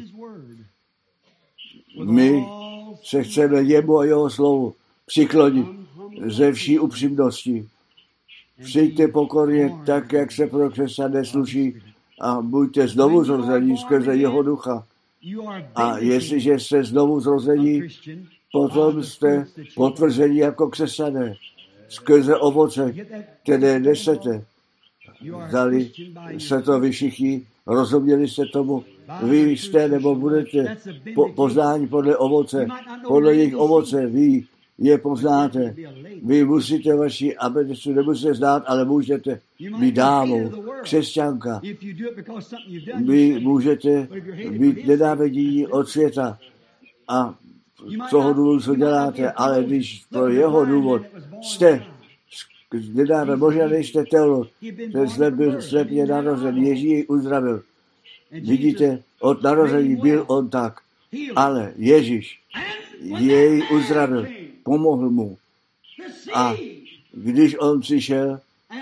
Speaker 1: my se chceme jemu a jeho slovu přiklonit ze vší upřímnosti. Přijďte pokorně tak, jak se pro křesťané sluší a buďte znovu zrození skrze jeho ducha. A jestliže jste znovu zrození, potom jste potvrzení jako křesťané skrze ovoce, které nesete. Zdali se to vy všichni, rozuměli jste tomu, vy jste nebo budete poznáni podle ovoce, podle jejich ovoce, vy je poznáte. Vy musíte vaši abecedu nemusíte znát, ale můžete být dámou, křesťanka. Vy můžete být nenávidění od světa a z toho důvodu, co děláte, ale když pro jeho důvod jste nedáme, možná nejste teolog, ten slepě narozen, Ježíš jej uzdravil. Vidíte, od narození byl on tak, ale Ježíš jej uzdravil, pomohl mu. A když on přišel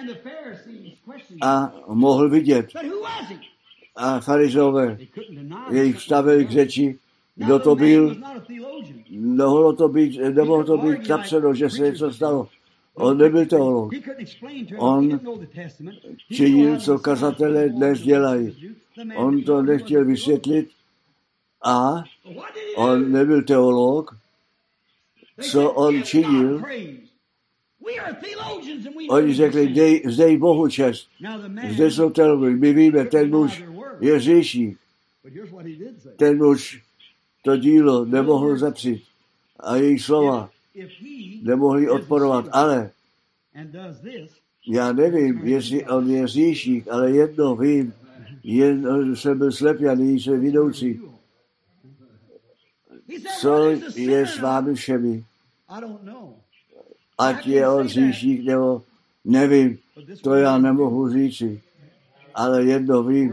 Speaker 1: a mohl vidět, a farizové jej stavili k řeči, kdo to byl, nemohlo to být napsáno, že se něco stalo. On nebyl teolog. On činil, co kazatelé dnes dělají. On to nechtěl vysvětlit a on nebyl teolog. Co on činil? Oni řekli, zdej Bohu čest. Zde jsou teologové. My víme, ten muž je říší. Ten muž to dílo nemohl zapřít. A jejich slova nemohli odporovat, ale já nevím, jestli on je říšík, ale jedno vím, jen jsem byl slepý a nyní jsem vidoucí. Co je s vámi všemi? Ať je on říšík, nebo nevím, to já nemohu říci, ale jedno vím.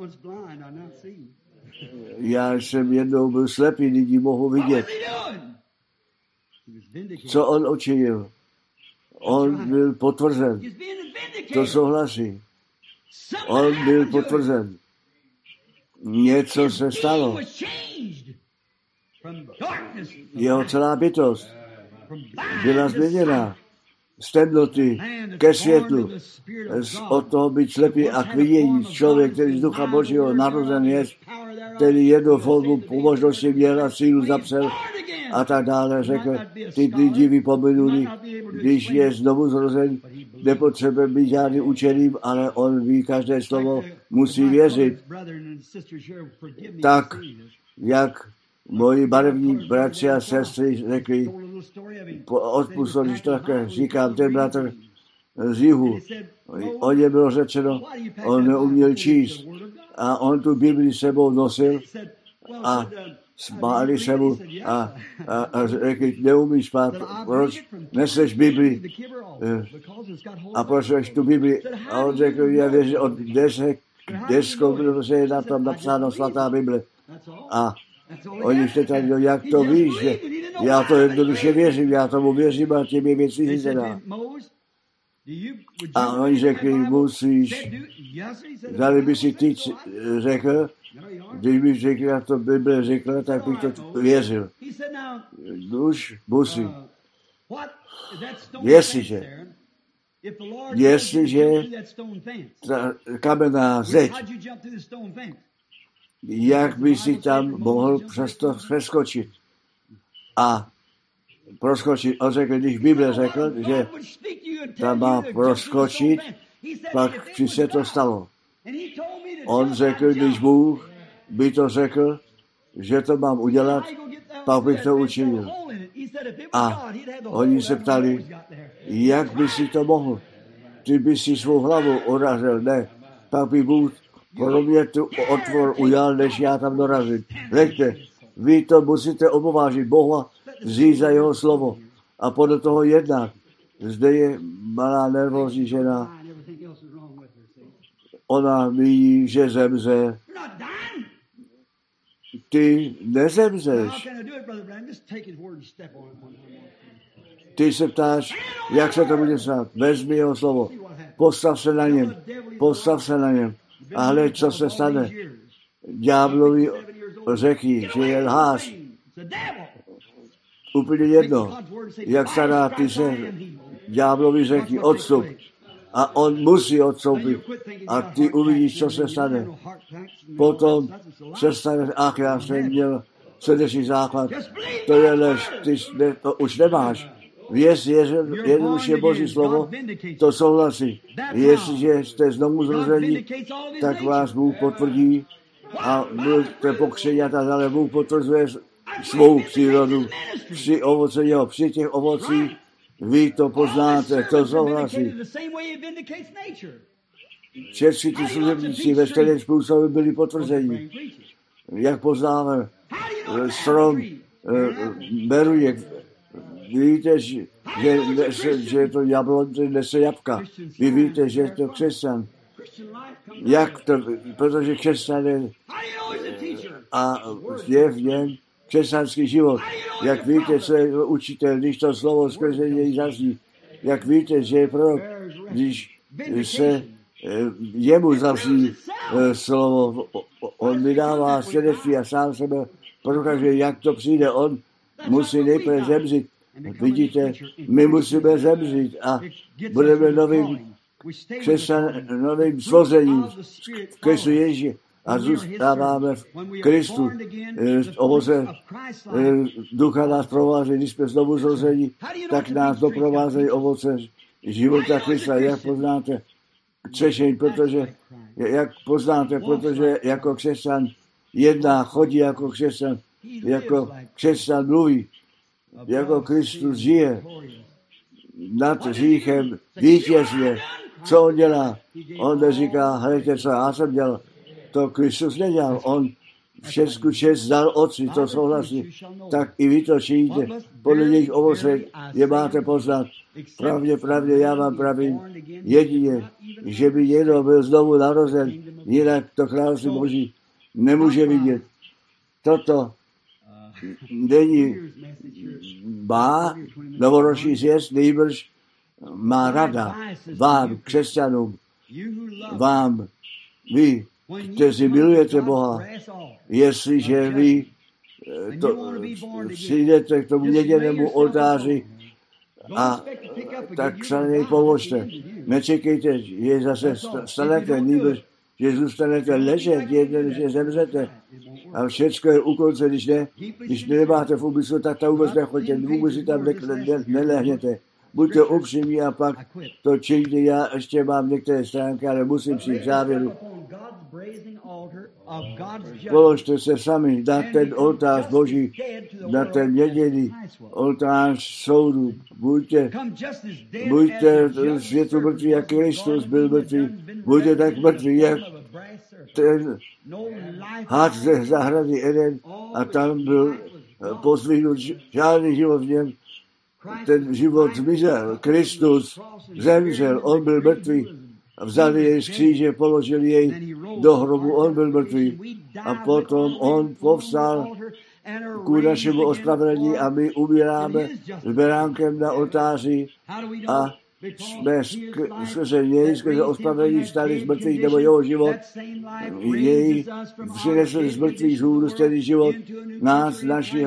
Speaker 1: Já jsem jednou byl slepý, nyní mohu vidět. Co on učinil? On byl potvrzen. To souhlasí. On byl potvrzen. Něco se stalo. Jeho celá bytost byla změněna z temnoty ke světlu, od toho být slepý a k vidění. Člověk, který z Ducha Božího narozen je, který jednu formu pomožnosti měl a sílu zapsal a tak dále, řekl, ty lidi vypomenuli, když je znovu zrozen, nepotřebuje být žádný učeným, ale on ví každé slovo, musí věřit. Tak, jak moji barevní bratři a sestry řekli, odpustil, když také říkám, ten bratr z jihu, o něm bylo řečeno, on neuměl číst a on tu Bibli sebou nosil a smáli se mu a řekli, neumíš spát, proč neseš Bibli a proč seš tu Bibli a on řekl, já věřím, od deskou, protože je na tom napsáno svatá Bible a oni se tady, jak to víš, že já to jednoduše věřím, já tomu věřím a těmi věci se dá. A oni řekli, musíš, zdali by si ty řekl, když bych řekl, jak to Bible řekla, tak bych to věřil. Už musí. Jestliže ta kamenná zeď, jak by si tam mohl přesto přeskočit a proskočit. On řekl, když Bible řekl, že tam má proskočit, pak či se to stalo. On řekl, když Bůh by to řekl, že to mám udělat, pak bych to učinil. A oni se ptali, jak by si to mohl? Ty by si svou hlavu urazil, ne. Pak by Bůh pro mě tu otvor udělal, než já tam dorazím. Řekte, vy to musíte opovážit Boha, vzít za jeho slovo a podle toho jednat. Zde je malá nervózní žena. Ona ví, že zemře. Ty nezemřeš. Ty se ptáš, jak se to bude stát. Vezmi jeho slovo. Postav se na něm. Postav se na něm. A hled, co se stane. Ďáblovi řekni, že je lhář. Úplně jedno. Jak stará ty se ďáblovi řekni, odstup. A on musí odstoupit. A ty uvidíš, co se stane. Potom se stane, ach, já jsem měl srdeční základ. To je lež, ty to už nemáš. Věř, jednoduše Boží slovo, to souhlasí. Jestliže jste znovu zrození, tak vás Bůh potvrdí a budete pokření a tak dále. Bůh potvrzuje svou přírodu při ovoce jeho, při těch ovocích. Vy to poznáte, to souhlasí. Všetci ty služebníci ve stejném způsobu byli potvrzení. Jak poznáme strom beruje, víte, že je to jablon, nese jabka. Vy víte, že je to křesťan. Jak to, protože křesťan je a je v něm křesťanský život. Jak víte, co je učitel, když to slovo skrze něj zazní. Jak víte, že je prorok, když se jemu zavří slovo. On vydává svědectví a sám sebe prokáže, jak to přijde. On musí nejprve zemřít. Vidíte, my musíme zemřít a budeme novým složením v Kristu Ježíši a zůstáváme v Kristu. Ovoce ducha nás provází, když jsme znovu zrození, tak nás doprovázejí ovoce života Krista. Jak poznáte křesťan, protože jako křesťan jedná, chodí jako křesťan mluví, jako Kristus žije nad hříchem vítězně. Co on dělá? On neříká, hejte, co já jsem dělal. To Kristus nedělal. On všechnu čest dal Otci, to souhlasí. Tak i vy to činíte. Podle jejich ovoce je máte poznat. Pravdě, já vám pravím jedině, že by někdo byl znovu narozen, jinak to království Boží nemůže vidět. Toto není novoroční zjezd, nejbrž má rada vám, křesťanům, vám, vy, kteří milujete Boha, jestliže vy přijdete k tomu nedělnému oltáři a tak se na něj položte. Nečekejte, že zase stanete, nýbrž, že zůstanete ležet, že zemřete. A všecko je u konce, když nemáte v úmyslu, tak tam vůbec nechoďte, vůbec si tam nelehněte. Buďte upřímní a pak to čiňte. Já ještě mám některé stránky, ale musím přijít k závěru. Položte se sami na ten oltář Boží, na ten nedělný oltář soudu. Buďte světu mrtví, jak Kristus byl mrtvý. Buďte tak mrtví, jak ten had ze zahrady Eden a tam byl pozdvihnut žádný život v něm. Ten život zmizel. Kristus zemřel, on byl mrtvý. Vzali jej z kříže, položili jej do hrobu, on byl mrtvý. A potom on povstal ku našemu ospravedlnění a my umíráme s beránkem na oltáři a jsme skrze něj, skrze ospravedlnění stali z mrtvých, nebo jeho život, jej přinesl z mrtvých zůru stejný život, nás, našeho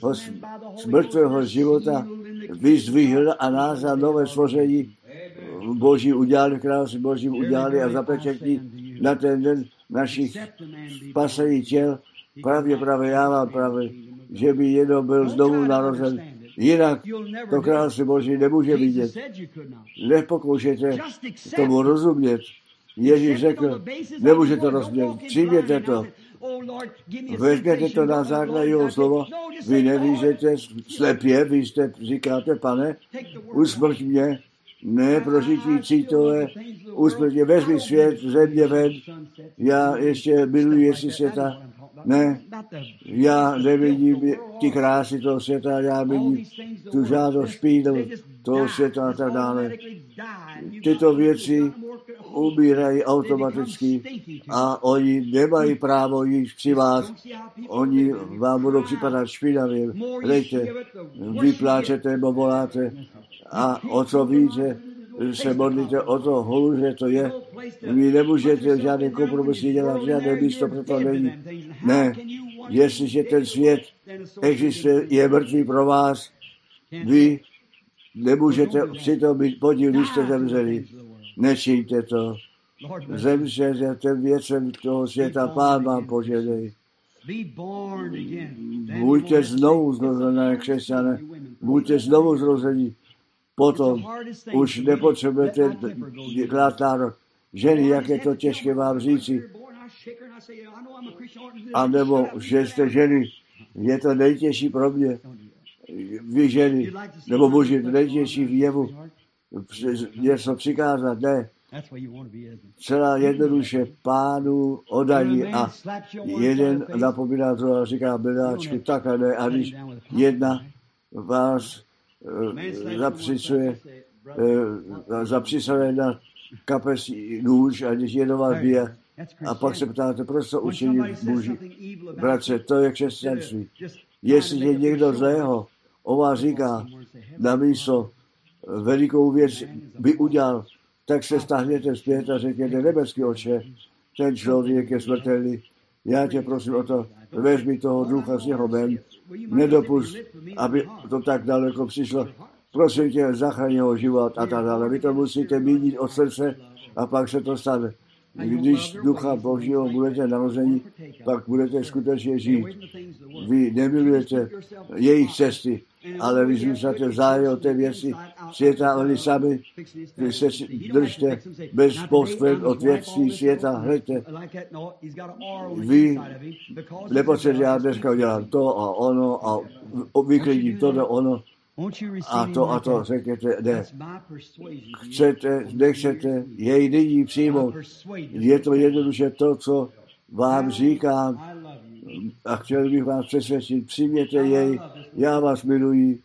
Speaker 1: z mrtvého života vyzdvihl a nás za nové stvoření Boží udělali, království Božím udělali a zapečetí na ten den našich spasených těl. Právě já vám právě, že by jenom byl znovu narozen. Jinak to království Boží nemůže vidět. Nepokoušejte tomu rozumět. Ježíš řekl, nemůžete rozumět, přijměte to. Vezměte to na základě jeho slova. Vy nevížete slepě, vy jste říkáte, Pane, usmrť mě, ne prožití cítové, usmrť mě, vezmi svět, země ven, já ještě miluji jestli světa, ne, já nevidím ty krásy toho světa, já vidím tu žádnou špínu toho světa a tak dále. Tyto věci umírají automaticky a oni nemají právo jít při vás. Oni vám budou připadat špinavě. Hlejte, vy pláčete nebo voláte a o co více se modlíte, o to holuře to je. Vy nemůžete žádný kompromisy dělat, žádné místo pro to není. Ne, jestliže ten svět existuje, je mrtvý pro vás, vy nemůžete přitom být podíl, když jste zemřeli. Nečiňte to. Zemřete ten věcem toho světa, Pán vám požehnej. Buďte znovu zrozené, křesťané. Buďte znovu zrození. Potom už nepotřebujete klát nárok. Ženy, jak je to těžké vám říci. A nebo, že jste ženy, je to nejtěžší pro mě. Vy ženy, nebo muži, nejtěžší v jevu. Něco přikázat, ne. Celá jednoduše Pánu oddají a jeden napomíná druhá a říká, miláčku, tak a ne. A když jedna vás zapřisuje na kapesní nůž a když jedno vás bije a pak se ptáte, proč to učení muži. Bratře, to je křesťanství. Jestli někdo zlého o vás říká, na místo velikou věc by udělal, tak se stáhněte zpět a řekněte, nebeský Otče, ten člověk je smrtelný. Já tě prosím o to, vezmi toho ducha z něho ven, nedopust, aby to tak daleko přišlo. Prosím tě, zachraň jeho život a tak dále. Vy to musíte mít od srdce a pak se to stane. Když ducha Božího budete narození, pak budete skutečně žít. Vy nemilujete jejich cesty, ale vy zůstáte vzájem o té věci světa, oni sami, vy se držte bez posved od věcí světa, hleďte. Vy nepotřebujete, já dneska udělám to a ono a vyklidím to a ono a to, řekněte, ne. Chcete, nechcete, jej nyní přijmout. Je to jednoduše to, co vám říkám a chtěl bych vás přesvědčit, přijměte jej, já vás miluji,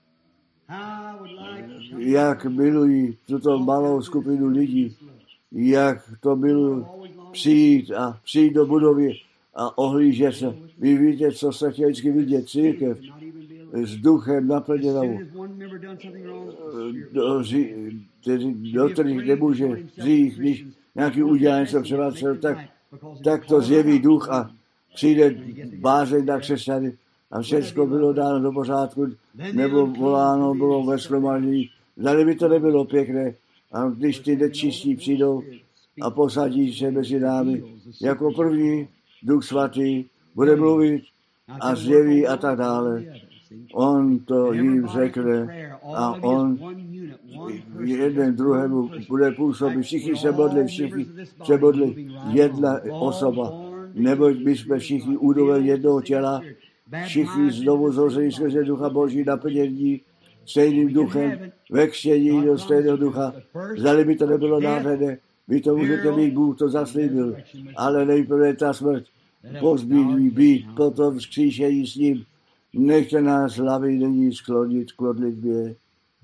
Speaker 1: jak miluji tuto malou skupinu lidí, jak to miluji přijít do budovy a ohlížet se. Vy víte, co se chtěl vždycky vidět, církev s duchem naplněnou. do kterých nemůže říct, když nějaký udělá něco převráceného, tak to zjeví duch a přijde bázeň na křesťany a všechno bylo dáno do pořádku, nebo voláno bylo ve shromáždění. Zdali by to nebylo pěkné, a když ty nečistí přijdou a posadí se mezi námi, jako první Duch Svatý bude mluvit a zjeví a tak dále. On to jim řekne a on jeden druhému bude působit. Všichni se modlí, jedna osoba, neboť my jsme všichni údové jednoho těla, všichni znovu zrození skrze Ducha Boží naplnění stejným duchem, ve křtění do stejného ducha. Zdali by to nebylo nádherné, vy to můžete mít, Bůh to zaslíbil, ale nejprve ta smrt, pozbílí být, potom vzkříšení s ním. Nechte nás hlavy nyní sklonit k modlitbě.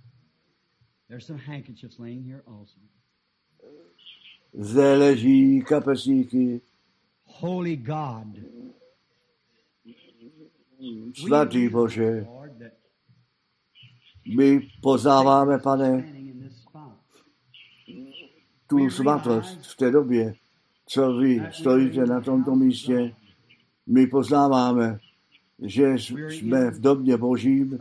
Speaker 1: Zde leží kapesníky. Svatý Bože, my poznáváme, Pane, tu svatost v té době, co vy stojíte na tomto místě. My poznáváme, že jsme v domě Božím,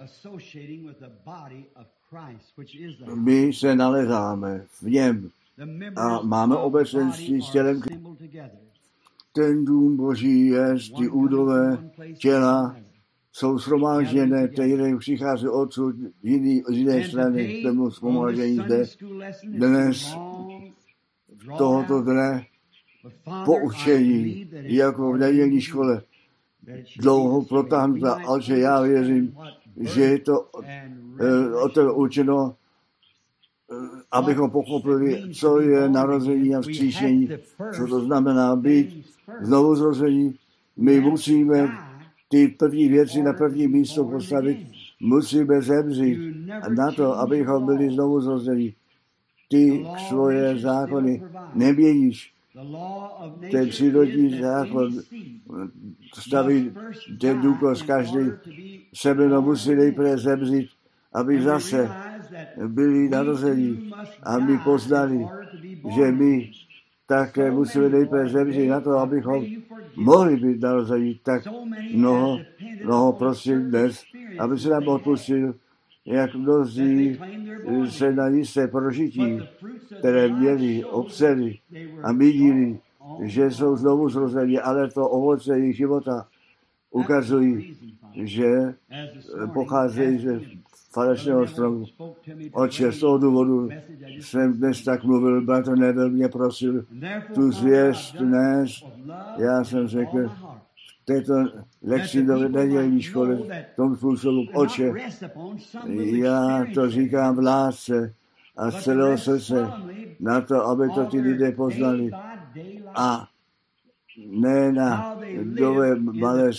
Speaker 1: my se nalezáme v něm a máme obecenství s tělem. Ten dům Boží je, ty údové těla jsou shromážděné, které přichází odsud z jiné strany, k tomu shromáždění zde. Dnes, tohoto dne, poučení, jako v nedělní škole, dlouho protáhnutá, ale že já věřím, že je to o to určeno, abychom pochopili, co je narození a vzkříšení, co to znamená být znovu zrození. My musíme ty první věci na první místo postavit, musíme zemřít na to, abychom byli znovu zrození. Ty svoje zákony neměníš. Ten přírodní zákon staví ten důkaz, každý semeno musí nejprve zemřít, aby zase byli narození a my poznali, že my také musíme nejprve zemřít na to, abychom mohli být narození. Tak mnoho prosím dnes, aby se nám odpustil, jak mnozí se na jisté prožití, které měli, obsedy a mídili, že jsou znovu zrození, ale to ovoce jejich života ukazují, že pocházejí ze falešného stromu. Otče, z toho důvodu jsem dnes tak mluvil, bratr Neville mě prosil tu zvěst dnes. Já jsem řekl, v této lekci do nedělní školy, v tom způsobu, Otče, já to říkám v lásce a z celého srdce na to, aby to ty lidé poznali. A ne na nové malé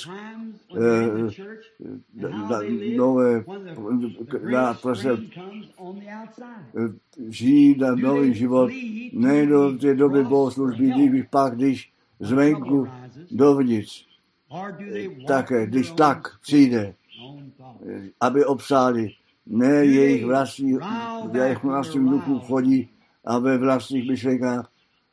Speaker 1: žít na nový život, nejenom v té době bohoslužby, když pak, když zvenku dovnitř, také, když tak přijde, aby obsáli, ne jejich vlastním duchu chodí a ve vlastních myšlenkách.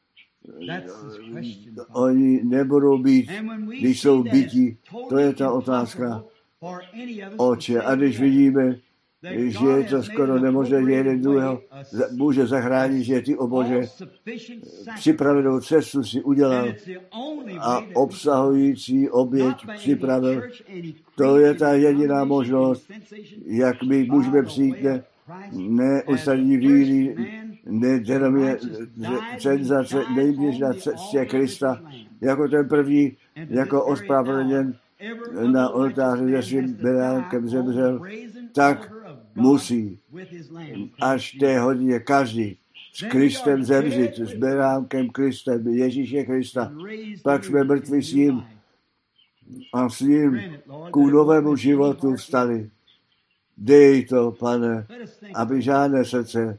Speaker 1: Oni nebudou být, když jsou bytí. To je ta otázka, Otče. A když vidíme, že je to skoro nemožné, že jeden druhého může zachránit, že ty, o Bože, připravenou cestu si udělal a obsahující oběť připravil. To je ta jediná možnost, jak my můžeme přijít ne ostatní víry, ne senzace, nejbliž na cestě Krista, jako ten první, jako ospravedlněn na oltáři se svým beránkem zemřel, tak musí až té hodině každý s Kristem zemřít, s beránkem Kristem, Ježíše Krista. Pak jsme mrtví s ním a s ním k novému životu vstali. Dej to, Pane, aby žádné srdce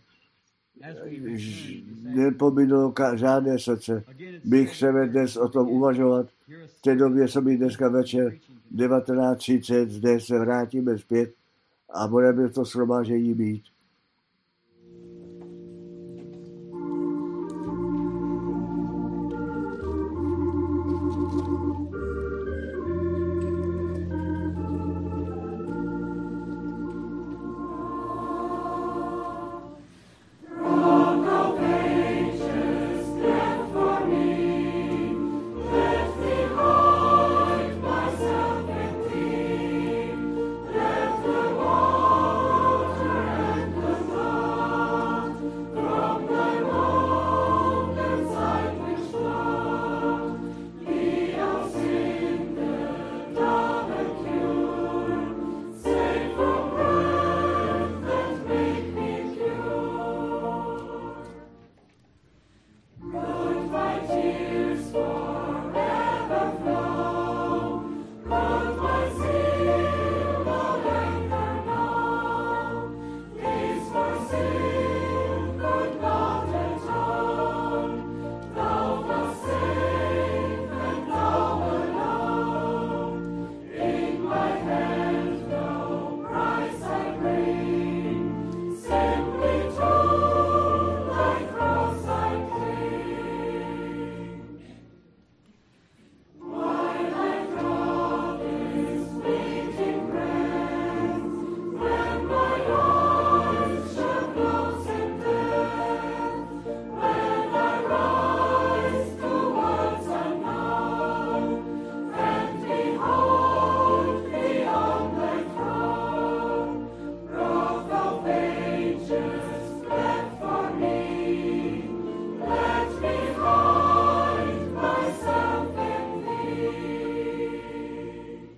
Speaker 1: nepominulo žádné srdce. My chceme dnes o tom uvažovat. V té době, co mi dneska večer 19:30, zde se vrátíme zpět a budeme to shromáždění mít.